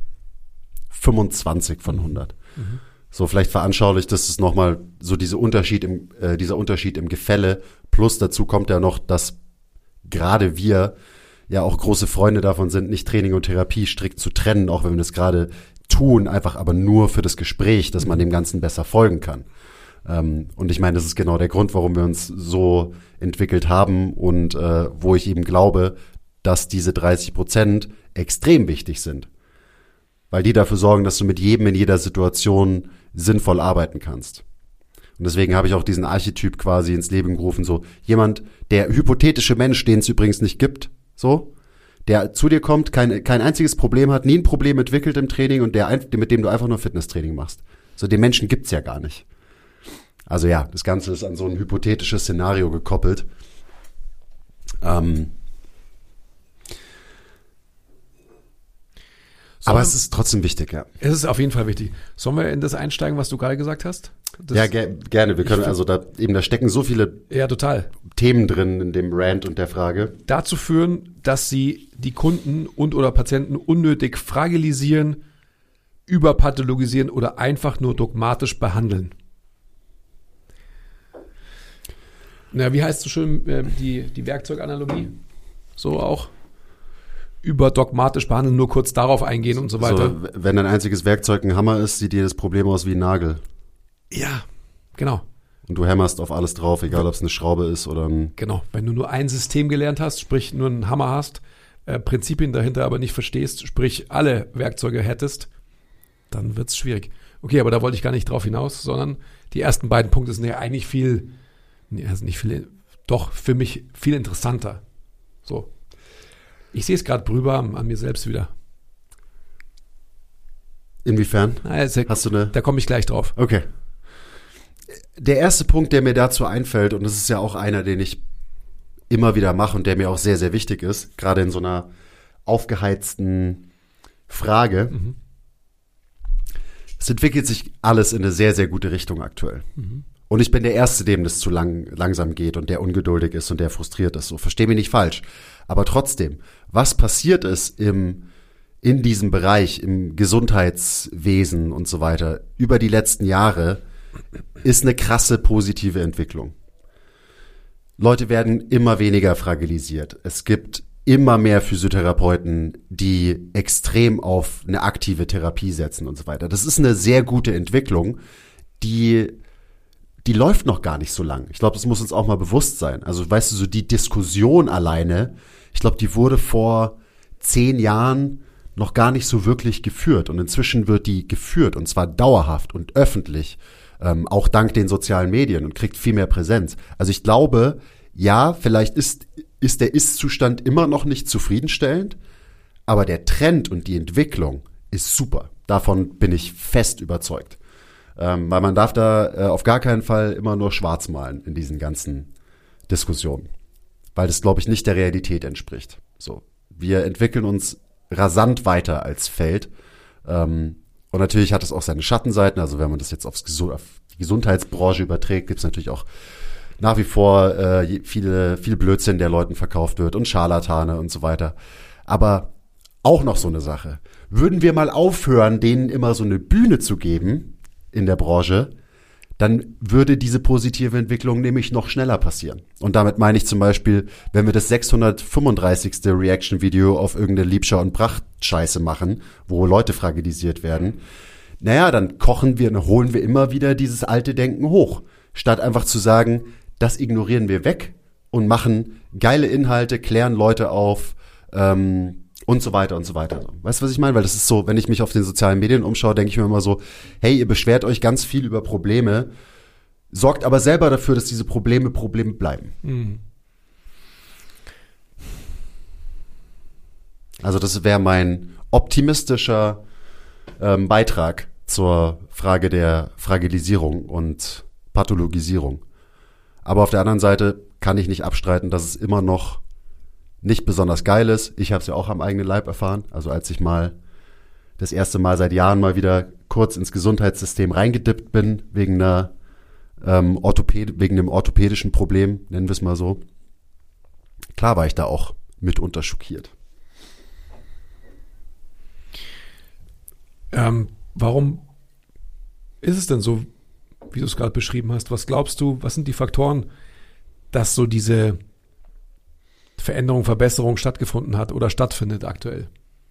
25 von 100. Mhm. So, vielleicht veranschaulicht das ist nochmal so dieser Unterschied im Gefälle. Plus dazu kommt ja noch, dass gerade wir ja auch große Freunde davon sind, nicht Training und Therapie strikt zu trennen, auch wenn wir das gerade tun, einfach aber nur für das Gespräch, dass man dem Ganzen besser folgen kann. Und ich meine, das ist genau der Grund, warum wir uns so entwickelt haben und wo ich eben glaube, dass diese 30% extrem wichtig sind. Weil die dafür sorgen, dass du mit jedem in jeder Situation sinnvoll arbeiten kannst. Und deswegen habe ich auch diesen Archetyp quasi ins Leben gerufen, so jemand, der hypothetische Mensch, den es übrigens nicht gibt, so, der zu dir kommt, kein einziges Problem hat, nie ein Problem entwickelt im Training und mit dem du einfach nur Fitnesstraining machst. So, den Menschen gibt's ja gar nicht. Also ja, das Ganze ist an so ein hypothetisches Szenario gekoppelt. Aber es ist trotzdem wichtig, ja. Es ist auf jeden Fall wichtig. Sollen wir in das einsteigen, was du gerade gesagt hast? Ja, gerne. Wir können da stecken so viele Themen drin in dem Rant und der Frage. Dazu führen, dass sie die Kunden und oder Patienten unnötig fragilisieren, überpathologisieren oder einfach nur dogmatisch behandeln. Na, wie heißt so schön die Werkzeuganalogie? So auch? Überdogmatisch behandeln, nur kurz darauf eingehen und so weiter. So, wenn dein einziges Werkzeug ein Hammer ist, sieht dir das Problem aus wie ein Nagel. Ja, genau. Und du hämmerst auf alles drauf, egal ob es eine Schraube ist oder ein... Genau, wenn du nur ein System gelernt hast, sprich nur einen Hammer hast, Prinzipien dahinter aber nicht verstehst, sprich alle Werkzeuge hättest, dann wird's schwierig. Okay, aber da wollte ich gar nicht drauf hinaus, sondern die ersten beiden Punkte sind ja eigentlich doch für mich viel interessanter. So. Ich sehe es gerade drüber an mir selbst wieder. Inwiefern? Hast du da komme ich gleich drauf. Okay. Der erste Punkt, der mir dazu einfällt, und das ist ja auch einer, den ich immer wieder mache und der mir auch sehr, sehr wichtig ist, gerade in so einer aufgeheizten Frage. Mhm. Es entwickelt sich alles in eine sehr, sehr gute Richtung aktuell. Mhm. Und ich bin der Erste, dem das zu langsam geht und der ungeduldig ist und der frustriert ist. So, versteh mich nicht falsch. Aber trotzdem, was passiert ist in diesem Bereich, im Gesundheitswesen und so weiter, über die letzten Jahre, ist eine krasse positive Entwicklung. Leute werden immer weniger fragilisiert. Es gibt immer mehr Physiotherapeuten, die extrem auf eine aktive Therapie setzen und so weiter. Das ist eine sehr gute Entwicklung, die läuft noch gar nicht so lang. Ich glaube, das muss uns auch mal bewusst sein. Also, weißt du, so die Diskussion alleine, ich glaube, die wurde vor 10 Jahren noch gar nicht so wirklich geführt. Und inzwischen wird die geführt, und zwar dauerhaft und öffentlich, auch dank den sozialen Medien, und kriegt viel mehr Präsenz. Also ich glaube, ja, vielleicht ist der Ist-Zustand immer noch nicht zufriedenstellend, aber der Trend und die Entwicklung ist super. Davon bin ich fest überzeugt. Weil man darf da auf gar keinen Fall immer nur schwarz malen in diesen ganzen Diskussionen. Weil das, glaube ich, nicht der Realität entspricht. So, wir entwickeln uns rasant weiter als Feld. Und natürlich hat es auch seine Schattenseiten. Also wenn man das jetzt auf die Gesundheitsbranche überträgt, gibt es natürlich auch nach wie vor viel Blödsinn, der Leuten verkauft wird und Scharlatane und so weiter. Aber auch noch so eine Sache. Würden wir mal aufhören, denen immer so eine Bühne zu geben in der Branche, dann würde diese positive Entwicklung nämlich noch schneller passieren. Und damit meine ich zum Beispiel, wenn wir das 635. Reaction-Video auf irgendeine Liebscher- und Pracht-Scheiße machen, wo Leute fragilisiert werden, naja, dann holen wir immer wieder dieses alte Denken hoch. Statt einfach zu sagen, das ignorieren wir weg und machen geile Inhalte, klären Leute auf, und so weiter und so weiter. Weißt du, was ich meine? Weil das ist so, wenn ich mich auf den sozialen Medien umschaue, denke ich mir immer so, hey, ihr beschwert euch ganz viel über Probleme, sorgt aber selber dafür, dass diese Probleme bleiben. Mhm. Also das wäre mein optimistischer Beitrag zur Frage der Fragilisierung und Pathologisierung. Aber auf der anderen Seite kann ich nicht abstreiten, dass es immer noch nicht besonders geil ist. Ich habe es ja auch am eigenen Leib erfahren. Also als ich mal das erste Mal seit Jahren mal wieder kurz ins Gesundheitssystem reingedippt bin, wegen einem orthopädischen Problem, nennen wir es mal so. Klar war ich da auch mitunter schockiert. Warum ist es denn so, wie du es gerade beschrieben hast? Was glaubst du, was sind die Faktoren, dass so diese Veränderung, Verbesserung stattgefunden hat oder stattfindet aktuell?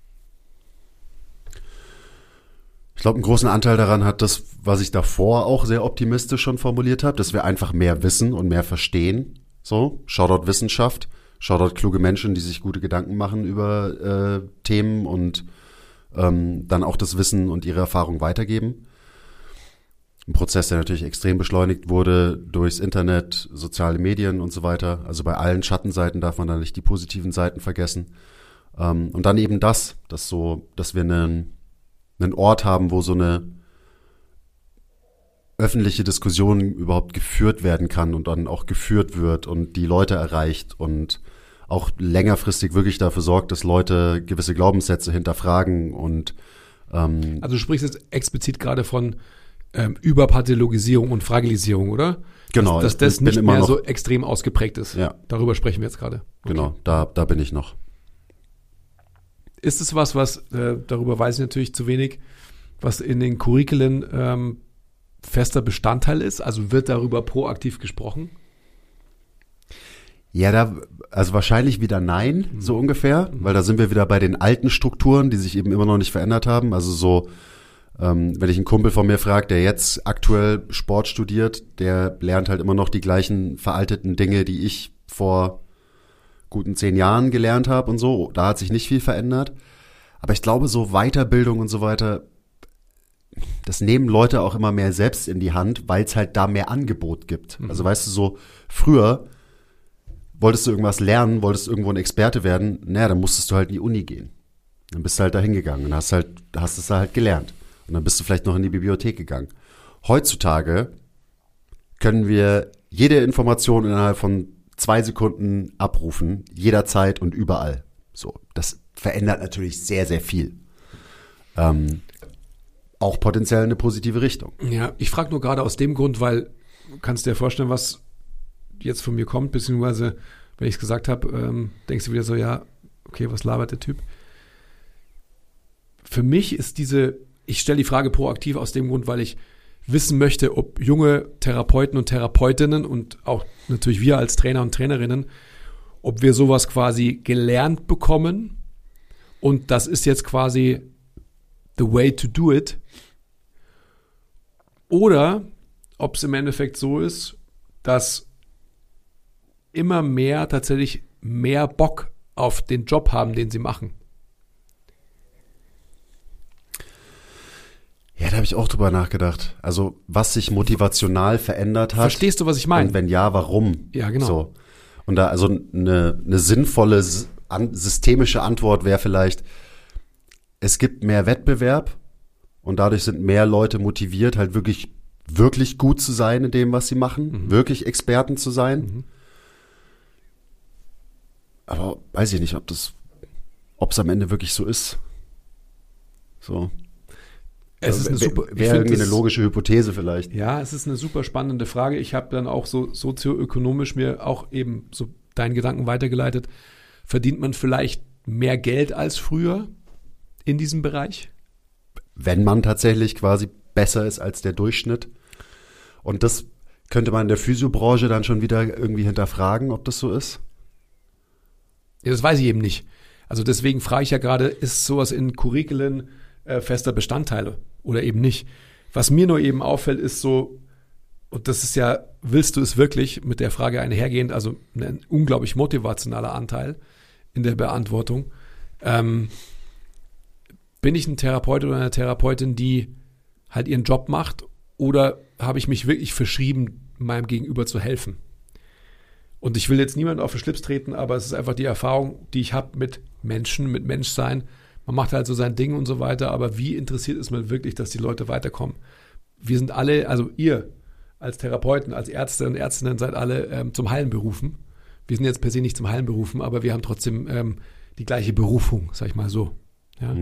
Ich glaube, einen großen Anteil daran hat das, was ich davor auch sehr optimistisch schon formuliert habe, dass wir einfach mehr wissen und mehr verstehen. So, Shoutout Wissenschaft, Shoutout kluge Menschen, die sich gute Gedanken machen über Themen und dann auch das Wissen und ihre Erfahrung weitergeben. Ein Prozess, der natürlich extrem beschleunigt wurde durchs Internet, soziale Medien und so weiter. Also bei allen Schattenseiten darf man da nicht die positiven Seiten vergessen. Und dann eben dass wir einen Ort haben, wo so eine öffentliche Diskussion überhaupt geführt werden kann und dann auch geführt wird und die Leute erreicht und auch längerfristig wirklich dafür sorgt, dass Leute gewisse Glaubenssätze hinterfragen und also du sprichst jetzt explizit gerade von Überpathologisierung und Fragilisierung, oder? Genau. Dass das nicht mehr so extrem ausgeprägt ist. Ja. Darüber sprechen wir jetzt gerade. Okay. Genau, da bin ich noch. Ist es was, darüber weiß ich natürlich zu wenig, was in den Curriculen fester Bestandteil ist? Also wird darüber proaktiv gesprochen? Ja, also wahrscheinlich wieder nein, so ungefähr, weil da sind wir wieder bei den alten Strukturen, die sich eben immer noch nicht verändert haben. Also so, wenn ich einen Kumpel von mir frage, der jetzt aktuell Sport studiert, der lernt halt immer noch die gleichen veralteten Dinge, die ich vor guten 10 Jahren gelernt habe und so, da hat sich nicht viel verändert. Aber ich glaube, so Weiterbildung und so weiter, das nehmen Leute auch immer mehr selbst in die Hand, weil es halt da mehr Angebot gibt. Also weißt du, so früher wolltest du irgendwas lernen, wolltest irgendwo ein Experte werden, naja, dann musstest du halt in die Uni gehen. Dann bist du halt da hingegangen und hast es da halt gelernt. Und dann bist du vielleicht noch in die Bibliothek gegangen. Heutzutage können wir jede Information innerhalb von 2 Sekunden abrufen, jederzeit und überall. So, das verändert natürlich sehr, sehr viel. Auch potenziell in eine positive Richtung. Ja, ich frage nur gerade aus dem Grund, weil du kannst dir vorstellen, was jetzt von mir kommt, beziehungsweise, wenn ich es gesagt habe, denkst du wieder so, ja, okay, was labert der Typ? Für mich ist ich stelle die Frage proaktiv aus dem Grund, weil ich wissen möchte, ob junge Therapeuten und Therapeutinnen und auch natürlich wir als Trainer und Trainerinnen, ob wir sowas quasi gelernt bekommen und das ist jetzt quasi the way to do it, oder ob es im Endeffekt so ist, dass immer mehr tatsächlich mehr Bock auf den Job haben, den sie machen. Ja, da habe ich auch drüber nachgedacht. Also, was sich motivational verändert hat. Verstehst du, was ich meine? Und wenn ja, warum? Ja, genau. So. Und da, also eine sinnvolle, systemische Antwort wäre vielleicht, es gibt mehr Wettbewerb und dadurch sind mehr Leute motiviert, halt wirklich, wirklich gut zu sein in dem, was sie machen, wirklich Experten zu sein. Aber weiß ich nicht, ob es am Ende wirklich so ist. So. Es ist eine super, wäre irgendwie eine logische Hypothese vielleicht. Ja, es ist eine super spannende Frage. Ich habe dann auch so sozioökonomisch mir auch eben so deinen Gedanken weitergeleitet. Verdient man vielleicht mehr Geld als früher in diesem Bereich? Wenn man tatsächlich quasi besser ist als der Durchschnitt. Und das könnte man in der Physiobranche dann schon wieder irgendwie hinterfragen, ob das so ist. Ja, das weiß ich eben nicht. Also deswegen frage ich ja gerade, ist sowas in Curriculen fester Bestandteil oder eben nicht? Was mir nur eben auffällt, ist so, und das ist ja, willst du es wirklich, mit der Frage einhergehend, also ein unglaublich motivationaler Anteil in der Beantwortung. Bin ich ein Therapeut oder eine Therapeutin, die halt ihren Job macht, oder habe ich mich wirklich verschrieben, meinem Gegenüber zu helfen? Und ich will jetzt niemanden auf den Schlips treten, aber es ist einfach die Erfahrung, die ich habe mit Menschen, mit Menschsein. Man macht halt so sein Ding und so weiter, aber wie interessiert ist man wirklich, dass die Leute weiterkommen? Wir sind alle, also ihr als Therapeuten, als Ärzte und Ärztinnen seid alle zum Heilen berufen. Wir sind jetzt per se nicht zum Heilen berufen, aber wir haben trotzdem die gleiche Berufung, sag ich mal so. Ja?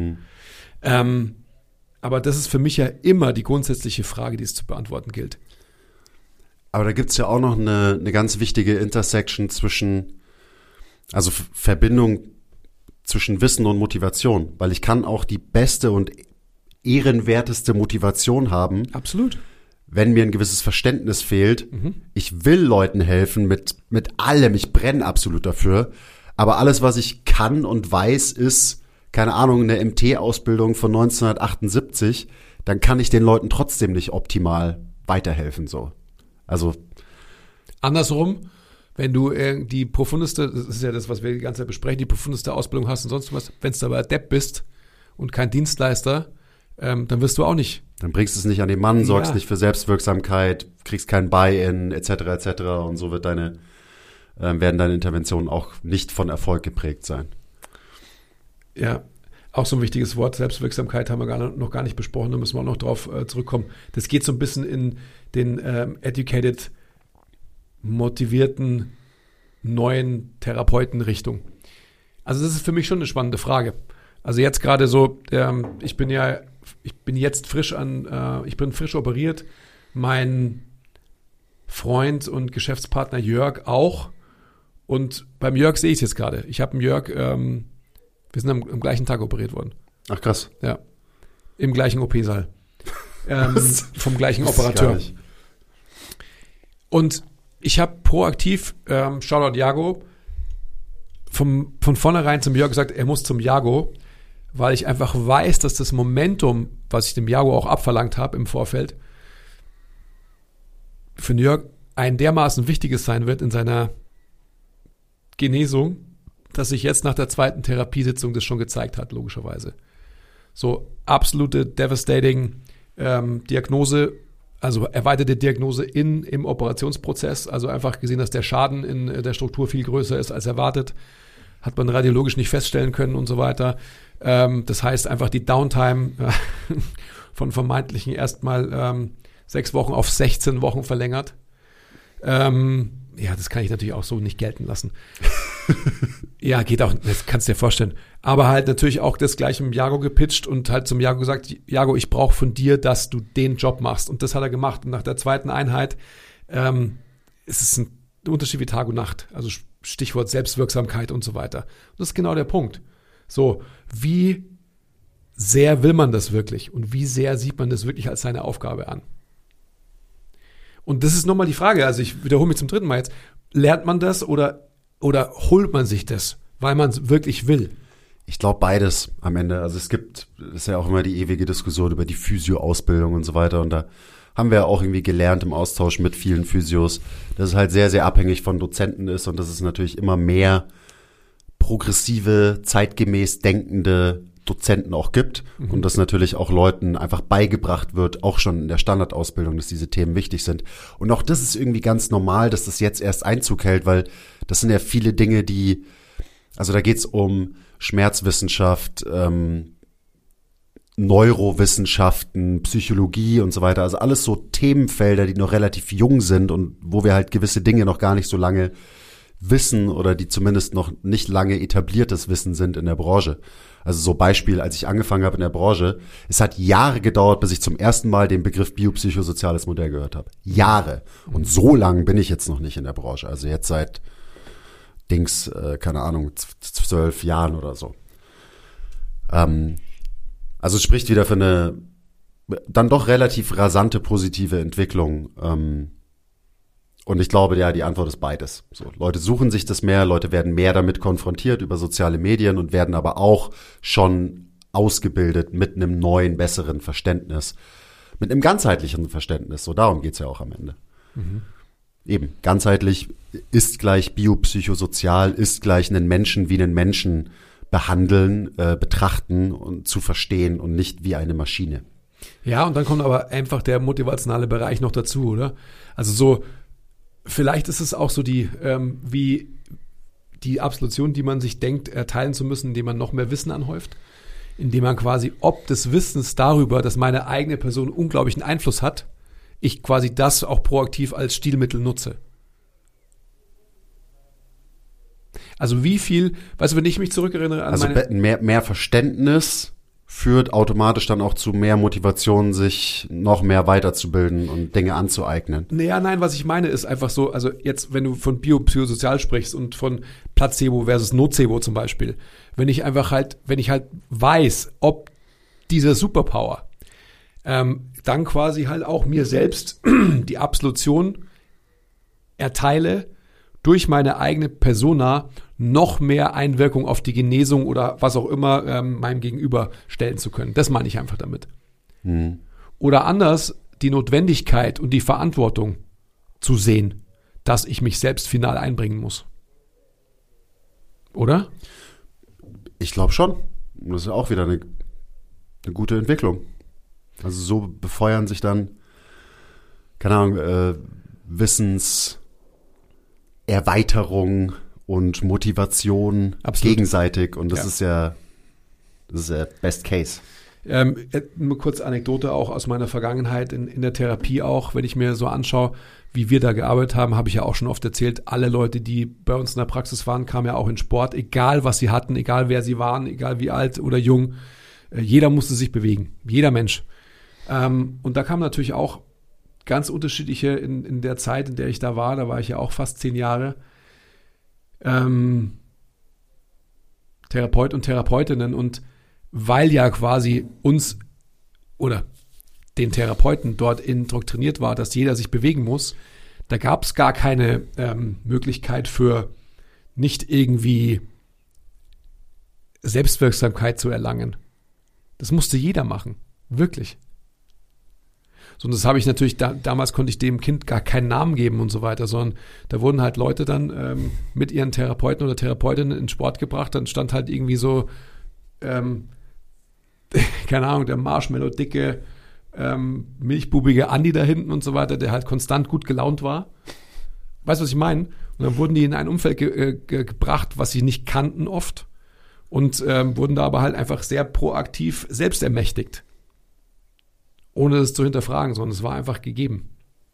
Aber das ist für mich ja immer die grundsätzliche Frage, die es zu beantworten gilt. Aber da gibt's ja auch noch eine ganz wichtige Intersection also Verbindung zwischen Wissen und Motivation, weil ich kann auch die beste und ehrenwerteste Motivation haben. Absolut. Wenn mir ein gewisses Verständnis fehlt. Ich will Leuten helfen mit allem, ich brenne absolut dafür. Aber alles, was ich kann und weiß, ist, keine Ahnung, eine MT-Ausbildung von 1978, dann kann ich den Leuten trotzdem nicht optimal weiterhelfen, so. Also. Andersrum, wenn du die profundeste, das ist ja das, was wir die ganze Zeit besprechen, die profundeste Ausbildung hast und sonst was, wenn du aber Adept bist und kein Dienstleister, dann wirst du auch nicht. Dann bringst du es nicht an den Mann, sorgst nicht für Selbstwirksamkeit, kriegst kein Buy-in, etc. Und so werden deine Interventionen auch nicht von Erfolg geprägt sein. Ja, auch so ein wichtiges Wort, Selbstwirksamkeit haben wir noch gar nicht besprochen, da müssen wir auch noch drauf zurückkommen. Das geht so ein bisschen in den educated, motivierten, neuen Therapeuten-Richtung. Also das ist für mich schon eine spannende Frage. Also jetzt gerade so, ich bin frisch operiert, mein Freund und Geschäftspartner Jörg auch, und beim Jörg sehe ich es jetzt gerade. Ich habe einen Jörg, wir sind am gleichen Tag operiert worden. Ach krass. Ja, im gleichen OP-Saal. Vom gleichen Operateur. Und ich habe proaktiv, Shoutout Jago, von vornherein zum Jörg gesagt, er muss zum Jago, weil ich einfach weiß, dass das Momentum, was ich dem Jago auch abverlangt habe im Vorfeld, für den Jörg ein dermaßen wichtiges sein wird in seiner Genesung, dass sich jetzt nach der zweiten Therapiesitzung das schon gezeigt hat, logischerweise. So absolute devastating Diagnose, also erweiterte Diagnose im Operationsprozess, also einfach gesehen, dass der Schaden in der Struktur viel größer ist als erwartet, hat man radiologisch nicht feststellen können und so weiter. Das heißt einfach die Downtime von vermeintlichen erstmal 6 Wochen auf 16 Wochen verlängert. Ja, das kann ich natürlich auch so nicht gelten lassen. Ja, geht auch, das kannst du dir vorstellen. Aber halt natürlich auch das gleiche im Jago gepitcht und halt zum Jago gesagt, Jago, ich brauche von dir, dass du den Job machst. Und das hat er gemacht. Und nach der zweiten Einheit ist es ein Unterschied wie Tag und Nacht. Also Stichwort Selbstwirksamkeit und so weiter. Und das ist genau der Punkt. So, wie sehr will man das wirklich? Und wie sehr sieht man das wirklich als seine Aufgabe an? Und das ist nochmal die Frage, also ich wiederhole mich zum 3. Mal jetzt, lernt man das oder holt man sich das, weil man es wirklich will? Ich glaube beides am Ende. Also das ist ja auch immer die ewige Diskussion über die Physio-Ausbildung und so weiter. Und da haben wir auch irgendwie gelernt im Austausch mit vielen Physios, dass es halt sehr, sehr abhängig von Dozenten ist und dass es natürlich immer mehr progressive, zeitgemäß denkende Dozenten auch gibt und dass natürlich auch Leuten einfach beigebracht wird, auch schon in der Standardausbildung, dass diese Themen wichtig sind. Und auch das ist irgendwie ganz normal, dass das jetzt erst Einzug hält, weil das sind ja viele Dinge, also da geht's um Schmerzwissenschaft, Neurowissenschaften, Psychologie und so weiter. Also alles so Themenfelder, die noch relativ jung sind und wo wir halt gewisse Dinge noch gar nicht so lange wissen oder die zumindest noch nicht lange etabliertes Wissen sind in der Branche. Also so Beispiel, als ich angefangen habe in der Branche, es hat Jahre gedauert, bis ich zum ersten Mal den Begriff biopsychosoziales Modell gehört habe. Jahre. Und so lang bin ich jetzt noch nicht in der Branche. Also jetzt seit keine Ahnung, 12 Jahren oder so. Also es spricht wieder für eine dann doch relativ rasante positive Entwicklung. Und ich glaube, ja, die Antwort ist beides. So, Leute suchen sich das mehr, Leute werden mehr damit konfrontiert über soziale Medien und werden aber auch schon ausgebildet mit einem neuen, besseren Verständnis. Mit einem ganzheitlichen Verständnis. So, darum geht's ja auch am Ende. Eben, ganzheitlich ist gleich biopsychosozial, ist gleich einen Menschen wie einen Menschen behandeln, betrachten und zu verstehen und nicht wie eine Maschine. Ja, und dann kommt aber einfach der motivationale Bereich noch dazu, oder? Also so, vielleicht ist es auch so wie die Absolution, die man sich denkt, erteilen zu müssen, indem man noch mehr Wissen anhäuft, indem man quasi ob des Wissens darüber, dass meine eigene Person unglaublichen Einfluss hat, ich quasi das auch proaktiv als Stilmittel nutze. Also wie viel, weißt du, wenn ich mich zurückerinnere an mehr Verständnis führt automatisch dann auch zu mehr Motivation, sich noch mehr weiterzubilden und Dinge anzueignen. Naja, nein, was ich meine ist einfach so, also jetzt, wenn du von biopsychosozial sprichst und von Placebo versus Nocebo zum Beispiel, wenn ich halt weiß, ob dieser Superpower dann quasi halt auch mir selbst die Absolution erteile, durch meine eigene Persona noch mehr Einwirkung auf die Genesung oder was auch immer meinem Gegenüber stellen zu können. Das meine ich einfach damit. Oder anders, die Notwendigkeit und die Verantwortung zu sehen, dass ich mich selbst final einbringen muss. Oder? Ich glaube schon. Das ist ja auch wieder eine gute Entwicklung. Also so befeuern sich dann, keine Ahnung, Wissenserweiterung und Motivation Absolut. Gegenseitig. Und das ist ja Best Case. Nur kurz Anekdote auch aus meiner Vergangenheit in der Therapie auch, wenn ich mir so anschaue, wie wir da gearbeitet haben, habe ich ja auch schon oft erzählt, alle Leute, die bei uns in der Praxis waren, kamen ja auch in Sport, egal was sie hatten, egal wer sie waren, egal wie alt oder jung, jeder musste sich bewegen, jeder Mensch. Und da kamen natürlich auch ganz unterschiedliche in der Zeit, in der ich da war ich ja auch fast 10 Jahre, Therapeut und Therapeutinnen, und weil ja quasi uns oder den Therapeuten dort indoktriniert war, dass jeder sich bewegen muss, da gab es gar keine Möglichkeit für nicht irgendwie Selbstwirksamkeit zu erlangen. Das musste jeder machen, wirklich. So, und das habe ich natürlich, damals konnte ich dem Kind gar keinen Namen geben und so weiter, sondern da wurden halt Leute dann mit ihren Therapeuten oder Therapeutinnen in Sport gebracht, dann stand halt irgendwie so, keine Ahnung, der Marshmallow-dicke, milchbubige Andi da hinten und so weiter, der halt konstant gut gelaunt war. Weißt du, was ich meine? Und dann wurden die in ein Umfeld gebracht, was sie nicht kannten oft und wurden da aber halt einfach sehr proaktiv selbst ermächtigt. Ohne das zu hinterfragen, sondern es war einfach gegeben.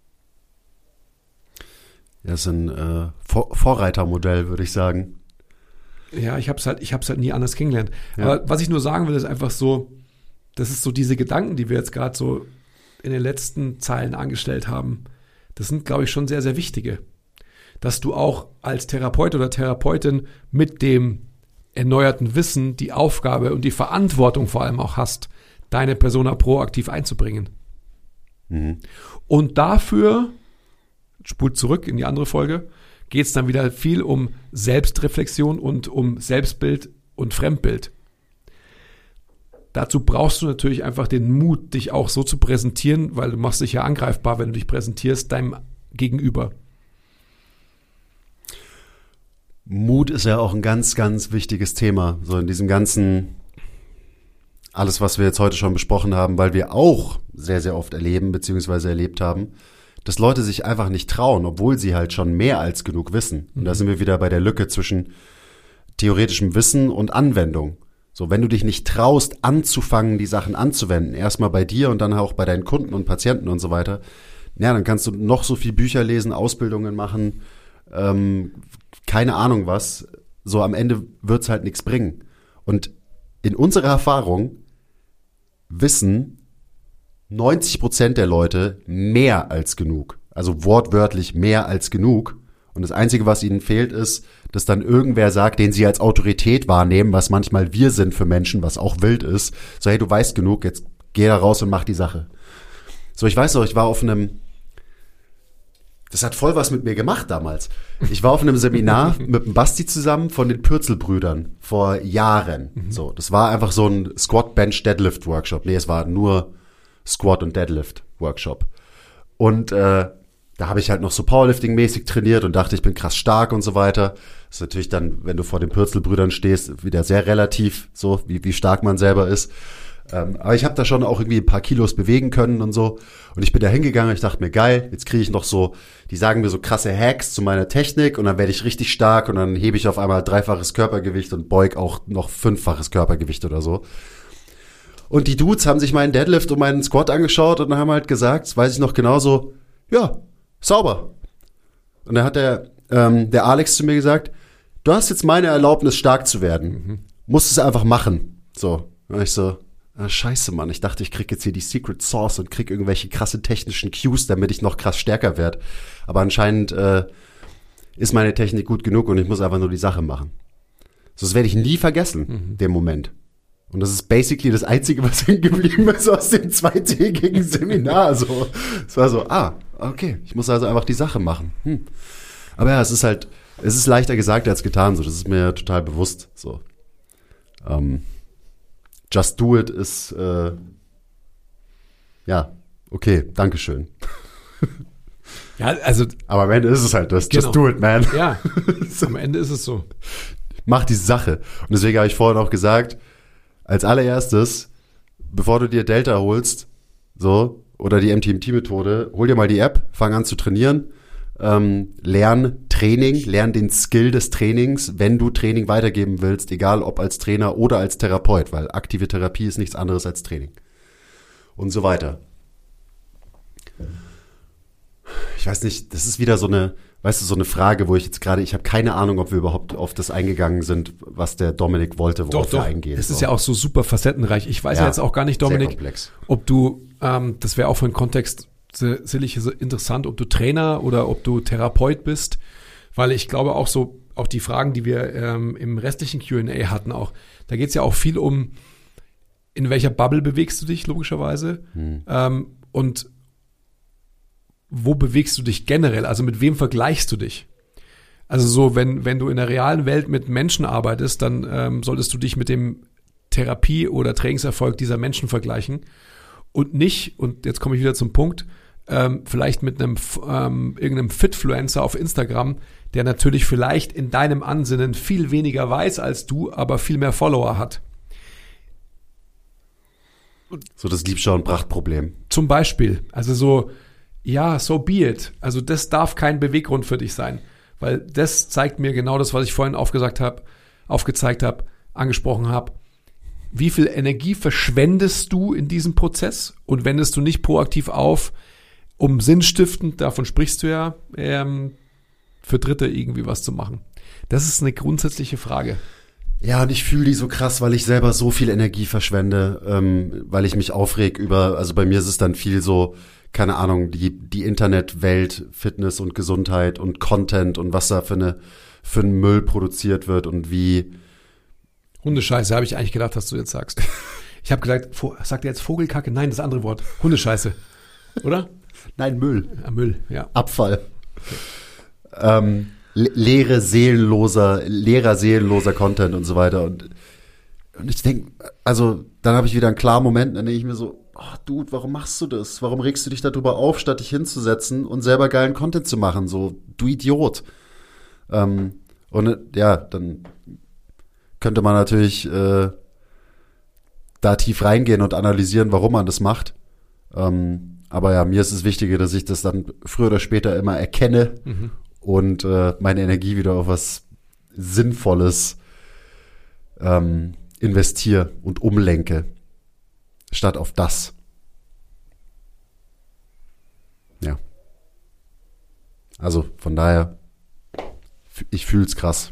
Ja, das ist ein Vorreitermodell, würde ich sagen. Ja, ich hab's halt nie anders kennengelernt. Ja. Aber was ich nur sagen will, ist einfach so, das ist so diese Gedanken, die wir jetzt gerade so in den letzten Zeilen angestellt haben. Das sind, glaube ich, schon sehr, sehr wichtige. Dass du auch als Therapeut oder Therapeutin mit dem erneuerten Wissen die Aufgabe und die Verantwortung vor allem auch hast, deine Persona proaktiv einzubringen. Mhm. Und dafür, spult zurück in die andere Folge, geht es dann wieder viel um Selbstreflexion und um Selbstbild und Fremdbild. Dazu brauchst du natürlich einfach den Mut, dich auch so zu präsentieren, weil du machst dich ja angreifbar, wenn du dich präsentierst, deinem Gegenüber. Mut ist ja auch ein ganz, ganz wichtiges Thema, so in diesem ganzen, alles, was wir jetzt heute schon besprochen haben, weil wir auch sehr, sehr oft erleben, beziehungsweise erlebt haben, dass Leute sich einfach nicht trauen, obwohl sie halt schon mehr als genug wissen. Und da sind wir wieder bei der Lücke zwischen theoretischem Wissen und Anwendung. So, wenn du dich nicht traust, anzufangen, die Sachen anzuwenden, erstmal bei dir und dann auch bei deinen Kunden und Patienten und so weiter, ja, dann kannst du noch so viel Bücher lesen, Ausbildungen machen, keine Ahnung was, so am Ende wird's halt nichts bringen. Und in unserer Erfahrung wissen 90% der Leute mehr als genug. Also wortwörtlich mehr als genug. Und das Einzige, was ihnen fehlt, ist, dass dann irgendwer sagt, den sie als Autorität wahrnehmen, was manchmal wir sind für Menschen, was auch wild ist. So, hey, du weißt genug, jetzt geh da raus und mach die Sache. So, ich weiß noch, ich war auf einem, das hat voll was mit mir gemacht damals. Ich war auf einem Seminar mit dem Basti zusammen von den Pürzel-Brüdern vor Jahren. So, das war einfach so ein Squat-Bench-Deadlift-Workshop. Nee, es war nur Squat- und Deadlift-Workshop. Und da habe ich halt noch so Powerlifting-mäßig trainiert und dachte, ich bin krass stark und so weiter. Das ist natürlich dann, wenn du vor den Pürzel-Brüdern stehst, wieder sehr relativ, so wie stark man selber ist. Aber ich habe da schon auch irgendwie ein paar Kilos bewegen können und so. Und ich bin da hingegangen und ich dachte mir, geil, jetzt kriege ich noch so, die sagen mir so krasse Hacks zu meiner Technik und dann werde ich richtig stark und dann hebe ich auf einmal 3-faches Körpergewicht und beug auch noch 5-faches Körpergewicht oder so. Und die Dudes haben sich meinen Deadlift und meinen Squat angeschaut und haben halt gesagt, das weiß ich noch genauso, ja, sauber. Und dann hat der Alex zu mir gesagt, du hast jetzt meine Erlaubnis, stark zu werden. Musst es einfach machen. So. Und ich so, scheiße, Mann. Ich dachte, ich krieg jetzt hier die Secret Sauce und krieg irgendwelche krassen technischen Cues, damit ich noch krass stärker werde. Aber anscheinend ist meine Technik gut genug und ich muss einfach nur die Sache machen. So, das werde ich nie vergessen, den Moment. Und das ist basically das Einzige, was hängen geblieben ist aus dem 2-tägigen Seminar. So, es war so, okay, ich muss also einfach die Sache machen. Aber ja, es ist leichter gesagt als getan. So, das ist mir total bewusst. So, just do it ist, ja, okay, Dankeschön. Ja, also. Aber am Ende ist es halt das. Genau. Just do it, man. Ja, am Ende ist es so. Mach diese Sache. Und deswegen habe ich vorhin auch gesagt, als allererstes, bevor du dir Delta holst, so, oder die MTMT-Methode, hol dir mal die App, fang an zu trainieren, lern Training, lern den Skill des Trainings, wenn du Training weitergeben willst, egal ob als Trainer oder als Therapeut, weil aktive Therapie ist nichts anderes als Training. Und so weiter. Ich weiß nicht, das ist wieder so eine, weißt du, so eine Frage, wo ich jetzt gerade, ich habe keine Ahnung, ob wir überhaupt auf das eingegangen sind, was der Dominik wollte, worauf wir eingehen. Es ist ja auch so super facettenreich. Ich weiß ja jetzt auch gar nicht, Dominik, ob du, das wäre auch für den Kontext sicherlich interessant, ob du Trainer oder ob du Therapeut bist, weil ich glaube auch so, auch die Fragen, die wir im restlichen Q&A hatten auch, da geht es ja auch viel um, in welcher Bubble bewegst du dich, logischerweise, und wo bewegst du dich generell? Also mit wem vergleichst du dich? Also so, wenn du in der realen Welt mit Menschen arbeitest, dann solltest du dich mit dem Therapie- oder Trainingserfolg dieser Menschen vergleichen. und nicht, und jetzt komme ich wieder zum Punkt, vielleicht mit einem irgendeinem Fitfluencer auf Instagram, der natürlich vielleicht in deinem Ansinnen viel weniger weiß als du, aber viel mehr Follower hat. So das Liebschau- und Prachtproblem. Zum Beispiel. Also so, ja, so be it. Also das darf kein Beweggrund für dich sein. Weil das zeigt mir genau das, was ich vorhin aufgezeigt habe, angesprochen habe. Wie viel Energie verschwendest du in diesem Prozess und wendest du nicht proaktiv auf, um sinnstiftend, davon sprichst du ja, für Dritte irgendwie was zu machen? Das ist eine grundsätzliche Frage. Ja, und ich fühle die so krass, weil ich selber so viel Energie verschwende, weil ich mich aufreg also bei mir ist es dann viel so, keine Ahnung, die Internetwelt, Fitness und Gesundheit und Content und was da für einen Müll produziert wird und wie. Hundescheiße, habe ich eigentlich gedacht, dass du jetzt sagst. Ich habe gesagt, sagt er jetzt Vogelkacke? Nein, das andere Wort. Hundescheiße. Oder? Nein, Müll. Ja, Müll, ja. Abfall. Okay. Leerer, seelenloser Content und so weiter. Und ich denke, also dann habe ich wieder einen klaren Moment, dann denke ich mir so, oh, Dude, warum machst du das? Warum regst du dich darüber auf, statt dich hinzusetzen und selber geilen Content zu machen? So, du Idiot. Und ja, dann könnte man natürlich da tief reingehen und analysieren, warum man das macht. Aber ja, mir ist es wichtiger, dass ich das dann früher oder später immer erkenne und meine Energie wieder auf was Sinnvolles investiere und umlenke, statt auf das. Ja. Also von daher, ich fühle es krass.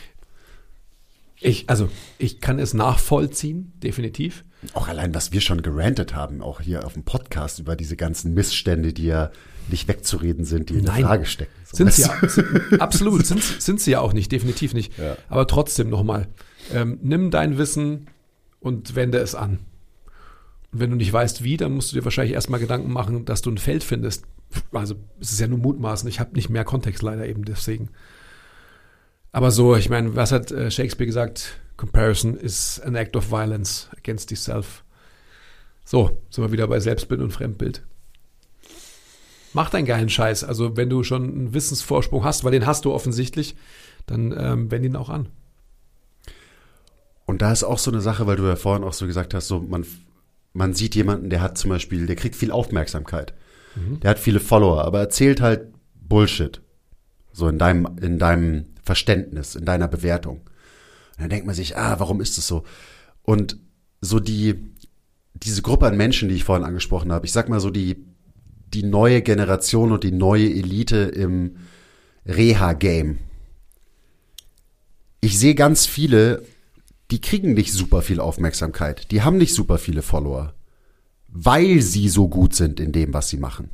Ich kann es nachvollziehen, definitiv. Auch allein, was wir schon gerantet haben, auch hier auf dem Podcast über diese ganzen Missstände, die ja nicht wegzureden sind, die in der Frage stecken. So, sind sie ja, absolut, sind sie ja auch nicht, definitiv nicht. Ja. Aber trotzdem nochmal, nimm dein Wissen und wende es an. Und wenn du nicht weißt, wie, dann musst du dir wahrscheinlich erstmal Gedanken machen, dass du ein Feld findest. Also es ist ja nur mutmaßen, ich habe nicht mehr Kontext leider eben deswegen. Aber so, ich meine, was hat Shakespeare gesagt? Comparison is an act of violence against yourself. So, sind wir wieder bei Selbstbild und Fremdbild. Mach deinen geilen Scheiß. Also wenn du schon einen Wissensvorsprung hast, weil den hast du offensichtlich, dann wend ihn auch an. Und da ist auch so eine Sache, weil du ja vorhin auch so gesagt hast, so man sieht jemanden, der hat zum Beispiel, der kriegt viel Aufmerksamkeit. Der hat viele Follower, aber erzählt halt Bullshit. So in deinem Verständnis, in deiner Bewertung. Und dann denkt man sich, warum ist das so? Und so diese Gruppe an Menschen, die ich vorhin angesprochen habe, ich sag mal so die neue Generation und die neue Elite im Reha-Game. Ich sehe ganz viele, die kriegen nicht super viel Aufmerksamkeit. Die haben nicht super viele Follower, weil sie so gut sind in dem, was sie machen.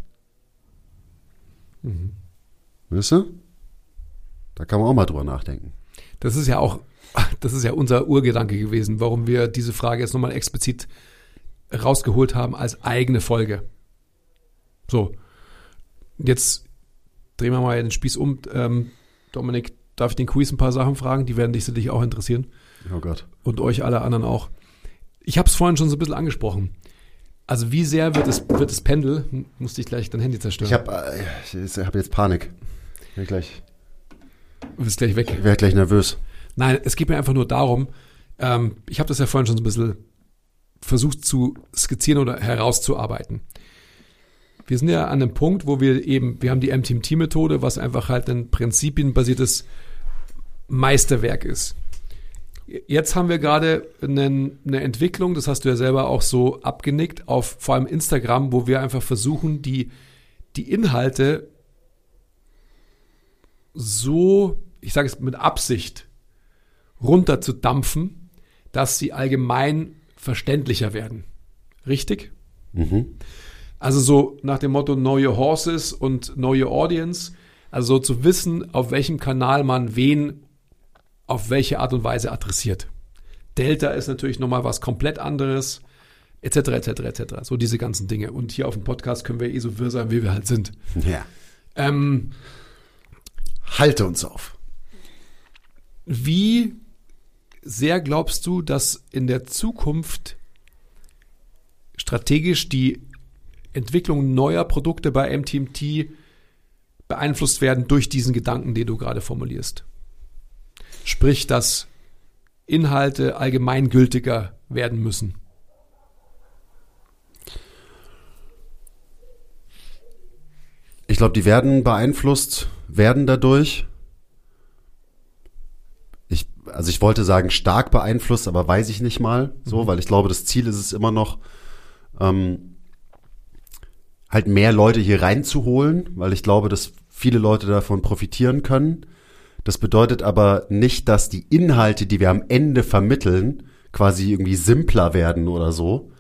Weißt du? Da kann man auch mal drüber nachdenken. Das ist ja unser Urgedanke gewesen, warum wir diese Frage jetzt nochmal explizit rausgeholt haben als eigene Folge. So, jetzt drehen wir mal den Spieß um. Dominik, darf ich den Quiz ein paar Sachen fragen? Die werden dich sicherlich auch interessieren. Oh Gott. Und euch alle anderen auch. Ich habe es vorhin schon so ein bisschen angesprochen. Also wie sehr wird das Pendel, musste ich gleich dein Handy zerstören. Ich hab jetzt Panik. Du bist gleich weg. Ich werde gleich nervös. Nein, es geht mir einfach nur darum, ich habe das ja vorhin schon so ein bisschen versucht zu skizzieren oder herauszuarbeiten. Wir sind ja an einem Punkt, wo wir haben die MTMT-Methode, was einfach halt ein prinzipienbasiertes Meisterwerk ist. Jetzt haben wir gerade eine Entwicklung, das hast du ja selber auch so abgenickt, auf vor allem Instagram, wo wir einfach versuchen, die Inhalte so, ich sage es mit Absicht, runterzudampfen, dass sie allgemein verständlicher werden. Richtig? Mhm. Also so nach dem Motto Know Your Horses und Know Your Audience, also so zu wissen, auf welchem Kanal man wen auf welche Art und Weise adressiert. Delta ist natürlich nochmal was komplett anderes, etc., etc., etc. So diese ganzen Dinge. Und hier auf dem Podcast können wir so wirr sein, wie wir halt sind. Ja. Halte uns auf. Wie sehr glaubst du, dass in der Zukunft strategisch die Entwicklung neuer Produkte bei MTMT beeinflusst werden durch diesen Gedanken, den du gerade formulierst. Sprich, dass Inhalte allgemeingültiger werden müssen. Ich glaube, die werden beeinflusst, werden dadurch. Ich wollte sagen, stark beeinflusst, aber weiß ich nicht mal so, weil ich glaube, das Ziel ist es immer noch, halt mehr Leute hier reinzuholen, weil ich glaube, dass viele Leute davon profitieren können. Das bedeutet aber nicht, dass die Inhalte, die wir am Ende vermitteln, quasi irgendwie simpler werden oder so.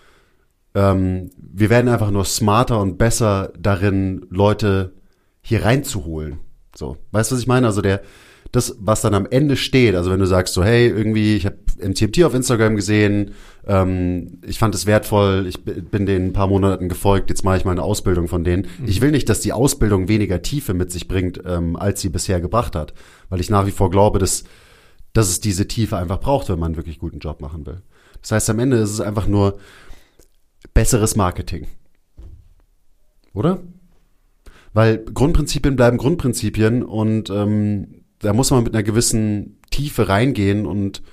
Wir werden einfach nur smarter und besser darin, Leute hier reinzuholen. So, weißt du, was ich meine? Also das, was dann am Ende steht, also wenn du sagst so, hey, irgendwie, ich habe MTMT auf Instagram gesehen, ich fand es wertvoll, ich bin denen ein paar Monaten gefolgt, jetzt mache ich mal eine Ausbildung von denen. Ich will nicht, dass die Ausbildung weniger Tiefe mit sich bringt, als sie bisher gebracht hat, weil ich nach wie vor glaube, dass es diese Tiefe einfach braucht, wenn man einen wirklich guten Job machen will. Das heißt, am Ende ist es einfach nur besseres Marketing. Oder? Weil Grundprinzipien bleiben Grundprinzipien und da muss man mit einer gewissen Tiefe reingehen und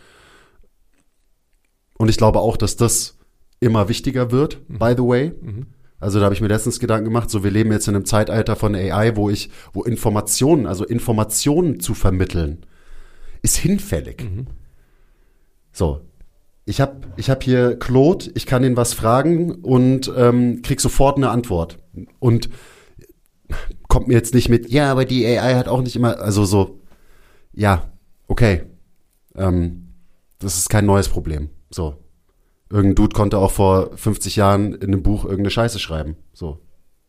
ich glaube auch, dass das immer wichtiger wird, by the way. Also da habe ich mir letztens Gedanken gemacht, so wir leben jetzt in einem Zeitalter von AI, wo Informationen zu vermitteln, ist hinfällig. So, ich hab hier Claude, ich kann ihn was fragen und krieg sofort eine Antwort. Und kommt mir jetzt nicht mit, ja, aber die AI hat auch nicht immer, also so, ja, okay, das ist kein neues Problem. So, irgendein Dude konnte auch vor 50 Jahren in einem Buch irgendeine Scheiße schreiben. So,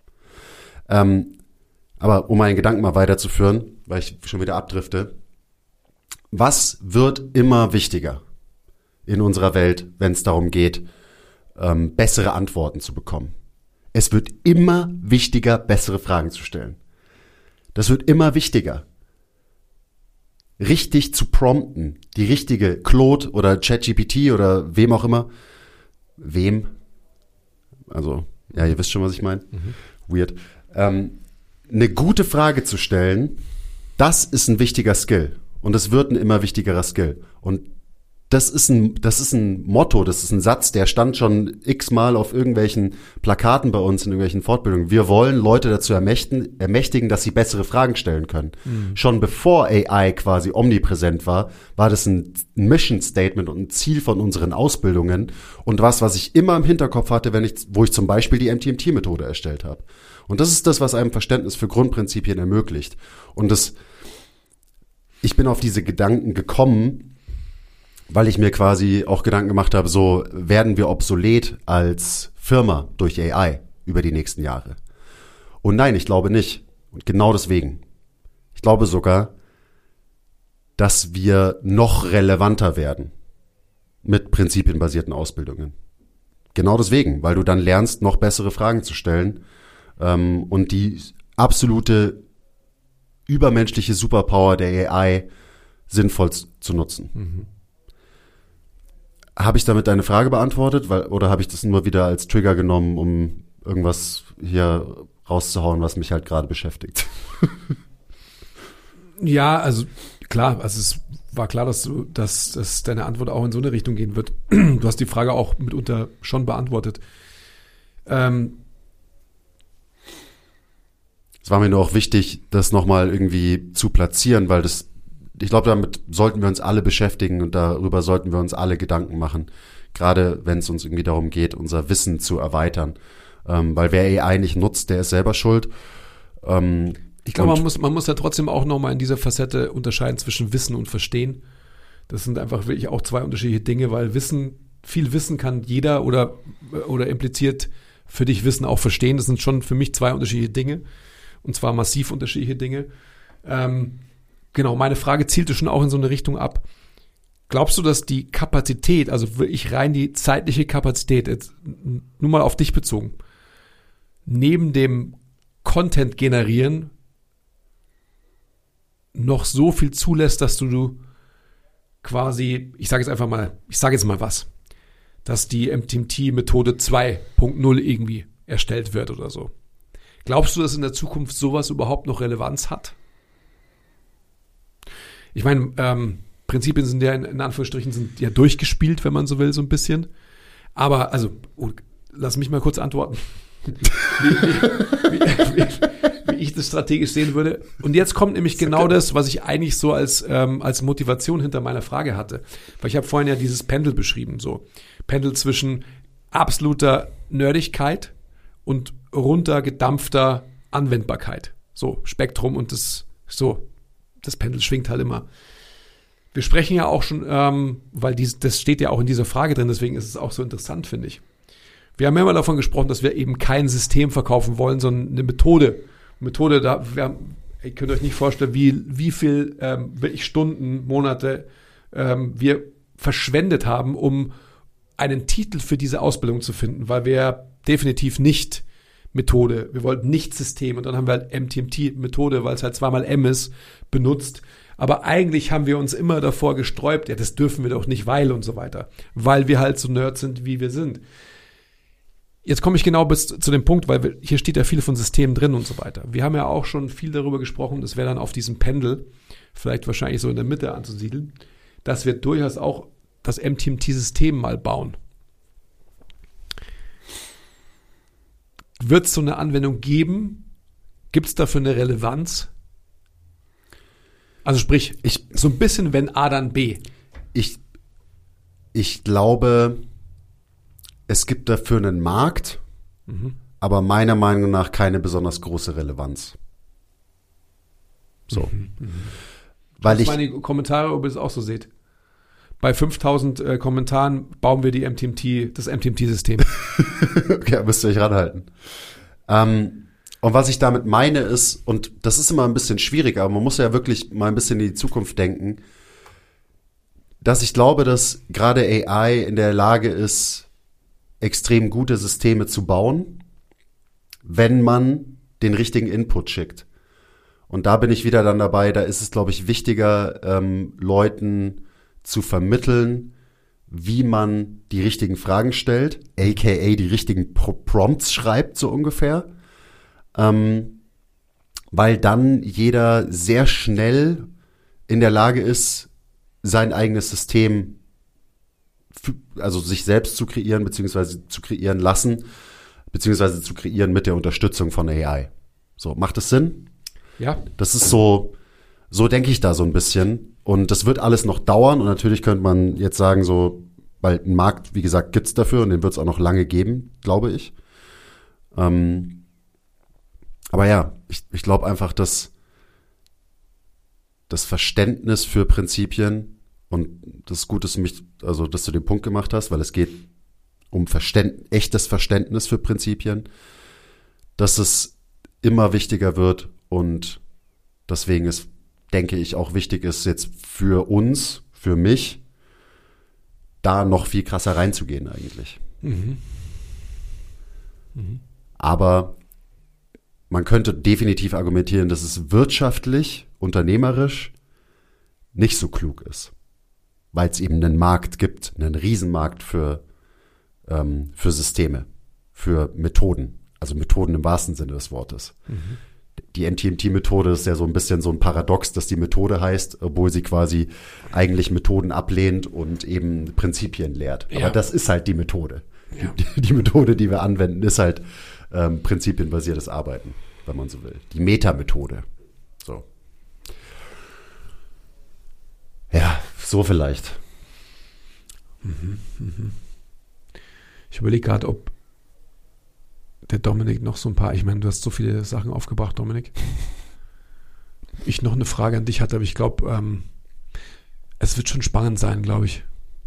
aber um meinen Gedanken mal weiterzuführen, weil ich schon wieder abdrifte, was wird immer wichtiger in unserer Welt, wenn es darum geht, bessere Antworten zu bekommen? Es wird immer wichtiger, bessere Fragen zu stellen. Das wird immer wichtiger. Richtig zu prompten, die richtige Claude oder ChatGPT oder wem auch immer. Wem? Also, ja, ihr wisst schon, was ich meine. Weird. Eine gute Frage zu stellen, das ist ein wichtiger Skill. Und es wird ein immer wichtigerer Skill. Und das ist ein Motto, das ist ein Satz, der stand schon x-mal auf irgendwelchen Plakaten bei uns in irgendwelchen Fortbildungen. Wir wollen Leute dazu ermächtigen, dass sie bessere Fragen stellen können. Schon bevor AI quasi omnipräsent war das ein Mission Statement und ein Ziel von unseren Ausbildungen und was ich immer im Hinterkopf hatte, wo ich zum Beispiel die MTMT-Methode erstellt habe. Und das ist das, was einem Verständnis für Grundprinzipien ermöglicht. Und ich bin auf diese Gedanken gekommen, weil ich mir quasi auch Gedanken gemacht habe, so werden wir obsolet als Firma durch AI über die nächsten Jahre. Und nein, ich glaube nicht. Und genau deswegen. Ich glaube sogar, dass wir noch relevanter werden mit prinzipienbasierten Ausbildungen. Genau deswegen, weil du dann lernst, noch bessere Fragen zu stellen und die absolute übermenschliche Superpower der AI sinnvoll zu nutzen. Habe ich damit deine Frage beantwortet? Oder habe ich das nur wieder als Trigger genommen, um irgendwas hier rauszuhauen, was mich halt gerade beschäftigt? Ja, also klar, also es war klar, dass deine Antwort auch in so eine Richtung gehen wird. Du hast die Frage auch mitunter schon beantwortet. Es war mir nur auch wichtig, das nochmal irgendwie zu platzieren, weil ich glaube, damit sollten wir uns alle beschäftigen und darüber sollten wir uns alle Gedanken machen. Gerade wenn es uns irgendwie darum geht, unser Wissen zu erweitern. Weil wer AI nicht nutzt, der ist selber schuld. Ich glaube, man muss ja trotzdem auch nochmal in dieser Facette unterscheiden zwischen Wissen und Verstehen. Das sind einfach wirklich auch zwei unterschiedliche Dinge, weil viel Wissen kann jeder oder impliziert für dich Wissen auch verstehen. Das sind schon für mich zwei unterschiedliche Dinge. Und zwar massiv unterschiedliche Dinge. Genau, meine Frage zielte schon auch in so eine Richtung ab. Glaubst du, dass die Kapazität, also wirklich rein die zeitliche Kapazität, jetzt nur mal auf dich bezogen, neben dem Content generieren noch so viel zulässt, dass du quasi, ich sage jetzt mal was, dass die MTMT-Methode 2.0 irgendwie erstellt wird oder so. Glaubst du, dass in der Zukunft sowas überhaupt noch Relevanz hat? Ich meine, Prinzipien sind ja in Anführungsstrichen sind ja durchgespielt, wenn man so will, so ein bisschen. Aber, also, lass mich mal kurz antworten, wie ich das strategisch sehen würde. Und jetzt kommt nämlich genau das, was ich eigentlich so als Motivation hinter meiner Frage hatte. Weil ich habe vorhin ja dieses Pendel beschrieben, so. Pendel zwischen absoluter Nerdigkeit und runtergedampfter Anwendbarkeit. So, Spektrum und das Pendel schwingt halt immer. Wir sprechen ja auch schon, weil das steht ja auch in dieser Frage drin, deswegen ist es auch so interessant, finde ich. Wir haben ja immer davon gesprochen, dass wir eben kein System verkaufen wollen, sondern eine Methode. Ihr könnt euch nicht vorstellen, wie viel wirklich Stunden, Monate wir verschwendet haben, um einen Titel für diese Ausbildung zu finden, weil wir definitiv nicht Methode, wir wollten nicht System und dann haben wir halt MTMT-Methode, weil es halt zweimal M ist, benutzt. Aber eigentlich haben wir uns immer davor gesträubt, ja, das dürfen wir doch nicht, weil und so weiter. Weil wir halt so Nerds sind, wie wir sind. Jetzt komme ich genau bis zu dem Punkt, weil hier steht ja viel von Systemen drin und so weiter. Wir haben ja auch schon viel darüber gesprochen, das wäre dann auf diesem Pendel, vielleicht wahrscheinlich so in der Mitte anzusiedeln, dass wir durchaus auch das MTMT-System mal bauen. Wird es so eine Anwendung geben? Gibt es dafür eine Relevanz? Also sprich, so ein bisschen, wenn A, dann B. Ich glaube, es gibt dafür einen Markt, aber meiner Meinung nach keine besonders große Relevanz. So. Weil meine Kommentare, ob ihr es auch so seht. Bei 5000 Kommentaren bauen wir das MTMT-System. Okay, müsst ihr euch ranhalten. Und was ich damit meine ist, und das ist immer ein bisschen schwierig, aber man muss ja wirklich mal ein bisschen in die Zukunft denken, dass ich glaube, dass gerade AI in der Lage ist, extrem gute Systeme zu bauen, wenn man den richtigen Input schickt. Und da bin ich wieder dann dabei, da ist es, glaube ich, wichtiger, Leuten zu vermitteln, wie man die richtigen Fragen stellt, aka die richtigen Prompts schreibt, so ungefähr. Weil dann jeder sehr schnell in der Lage ist, sein eigenes System, also sich selbst zu kreieren, beziehungsweise zu kreieren lassen, beziehungsweise zu kreieren mit der Unterstützung von AI. So, macht das Sinn? Ja. Das ist so denke ich da so ein bisschen. Und das wird alles noch dauern. Und natürlich könnte man jetzt sagen, so, weil einen Markt, wie gesagt, gibt's dafür und den wird es auch noch lange geben, glaube ich. Aber ja, ich glaube einfach, dass das Verständnis für Prinzipien, und das ist gut, dass du den Punkt gemacht hast, weil es geht um echtes Verständnis für Prinzipien, dass es immer wichtiger wird und deswegen ist, denke ich, auch wichtig ist jetzt für uns, für mich, da noch viel krasser reinzugehen eigentlich. Aber man könnte definitiv argumentieren, dass es wirtschaftlich, unternehmerisch nicht so klug ist, weil es eben einen Markt gibt, einen Riesenmarkt für Systeme, für Methoden, also Methoden im wahrsten Sinne des Wortes. Die MTMT-Methode ist ja so ein bisschen so ein Paradox, dass die Methode heißt, obwohl sie quasi eigentlich Methoden ablehnt und eben Prinzipien lehrt. Ja. Aber das ist halt die Methode. Ja. Die Methode, die wir anwenden, ist halt prinzipienbasiertes Arbeiten, wenn man so will. Die Meta-Methode. So. Ja, so vielleicht. Ich überlege gerade, ob der Dominik noch so ein paar, ich meine, du hast so viele Sachen aufgebracht, Dominik. Ich noch eine Frage an dich hatte, aber ich glaube, es wird schon spannend sein, glaube ich.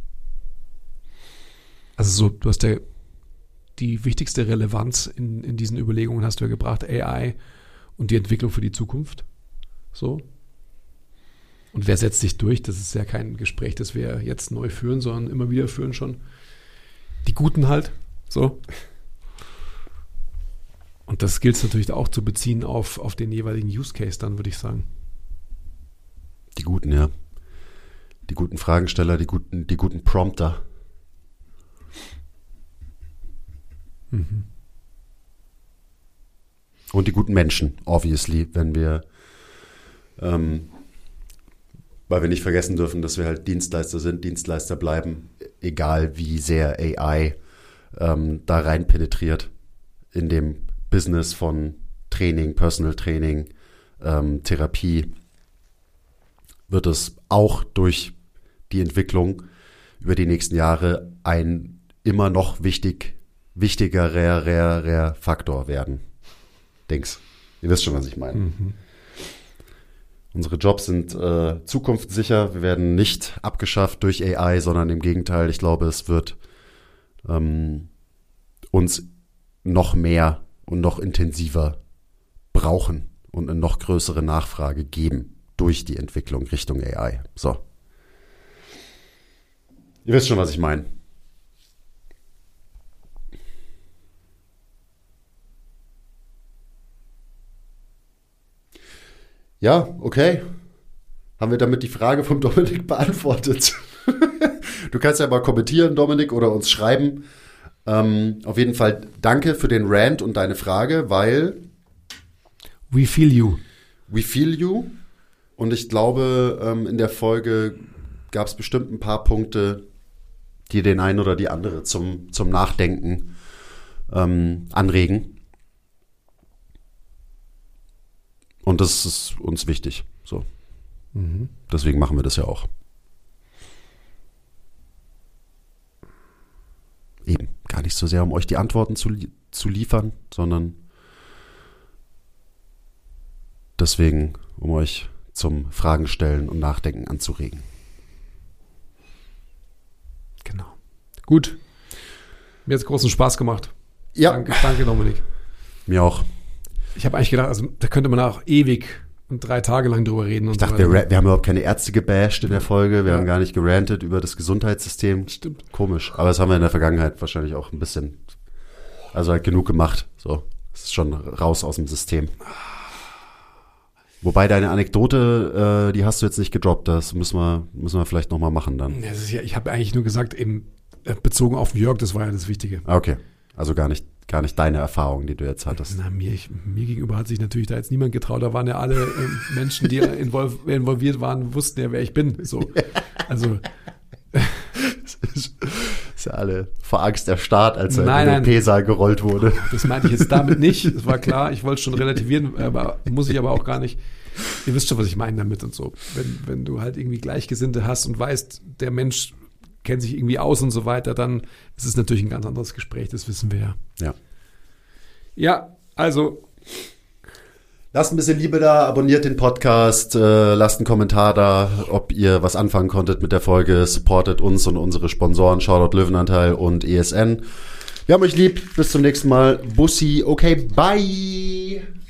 Also so, du hast ja die wichtigste Relevanz in diesen Überlegungen hast du ja gebracht, AI und die Entwicklung für die Zukunft. So. Und wer setzt sich durch? Das ist ja kein Gespräch, das wir jetzt neu führen, sondern immer wieder führen schon. Die Guten halt. So. Und das gilt es natürlich auch zu beziehen auf den jeweiligen Use Case dann, würde ich sagen. Die Guten, ja. Die guten Fragensteller, die guten Prompter. Und die guten Menschen, obviously, wenn wir, weil wir nicht vergessen dürfen, dass wir halt Dienstleister sind, Dienstleister bleiben, egal wie sehr AI da rein penetriert in dem Business von Training, Personal Training, Therapie, wird es auch durch die Entwicklung über die nächsten Jahre ein immer noch wichtigerer Faktor werden. Denk's. Ihr wisst schon, was ich meine. Unsere Jobs sind zukunftssicher. Wir werden nicht abgeschafft durch AI, sondern im Gegenteil. Ich glaube, es wird uns noch mehr und noch intensiver brauchen und eine noch größere Nachfrage geben durch die Entwicklung Richtung AI. So. Ihr wisst schon, was ich meine. Ja, okay. Haben wir damit die Frage vom Dominik beantwortet? Du kannst ja mal kommentieren, Dominik, oder uns schreiben. Auf jeden Fall danke für den Rant und deine Frage, weil We feel you. We feel you. Und ich glaube, in der Folge gab es bestimmt ein paar Punkte, die den einen oder die andere zum Nachdenken anregen. Und das ist uns wichtig. So. Deswegen machen wir das ja auch. Eben, gar nicht so sehr, um euch die Antworten zu liefern, sondern deswegen, um euch zum Fragen stellen und Nachdenken anzuregen. Genau. Gut. Mir hat es großen Spaß gemacht. Ja. Danke, Dominik. Mir auch. Ich habe eigentlich gedacht, also da könnte man auch ewig und 3 Tage lang drüber reden. Ich dachte, wir haben überhaupt keine Ärzte gebasht in der Folge. Wir haben gar nicht gerantet über das Gesundheitssystem. Stimmt. Komisch. Aber das haben wir in der Vergangenheit wahrscheinlich auch ein bisschen, also halt genug gemacht. So, es ist schon raus aus dem System. Wobei deine Anekdote, die hast du jetzt nicht gedroppt. Das müssen wir vielleicht nochmal machen dann. Das ist ja, ich habe eigentlich nur gesagt, eben bezogen auf Jörg, das war ja das Wichtige. Okay, also gar nicht deine Erfahrung, die du jetzt hattest. Na, mir gegenüber hat sich natürlich da jetzt niemand getraut. Da waren ja alle Menschen, die involviert waren, wussten ja, wer ich bin. So, also ist ja alle vor Angst erstarrt, als er Nein. in den OP-Saal gerollt wurde. Das meinte ich jetzt damit nicht. Das war klar. Ich wollte es schon relativieren, aber muss ich aber auch gar nicht. Ihr wisst schon, was ich meine damit und so. Wenn du halt irgendwie Gleichgesinnte hast und weißt, der Mensch kennt sich irgendwie aus und so weiter, dann ist es natürlich ein ganz anderes Gespräch. Das wissen wir ja. Ja. Ja, also Lasst ein bisschen Liebe da, abonniert den Podcast, lasst einen Kommentar da, ob ihr was anfangen konntet mit der Folge, supportet uns und unsere Sponsoren, Shoutout Löwenanteil und ESN. Wir haben euch lieb, bis zum nächsten Mal. Bussi, okay, bye!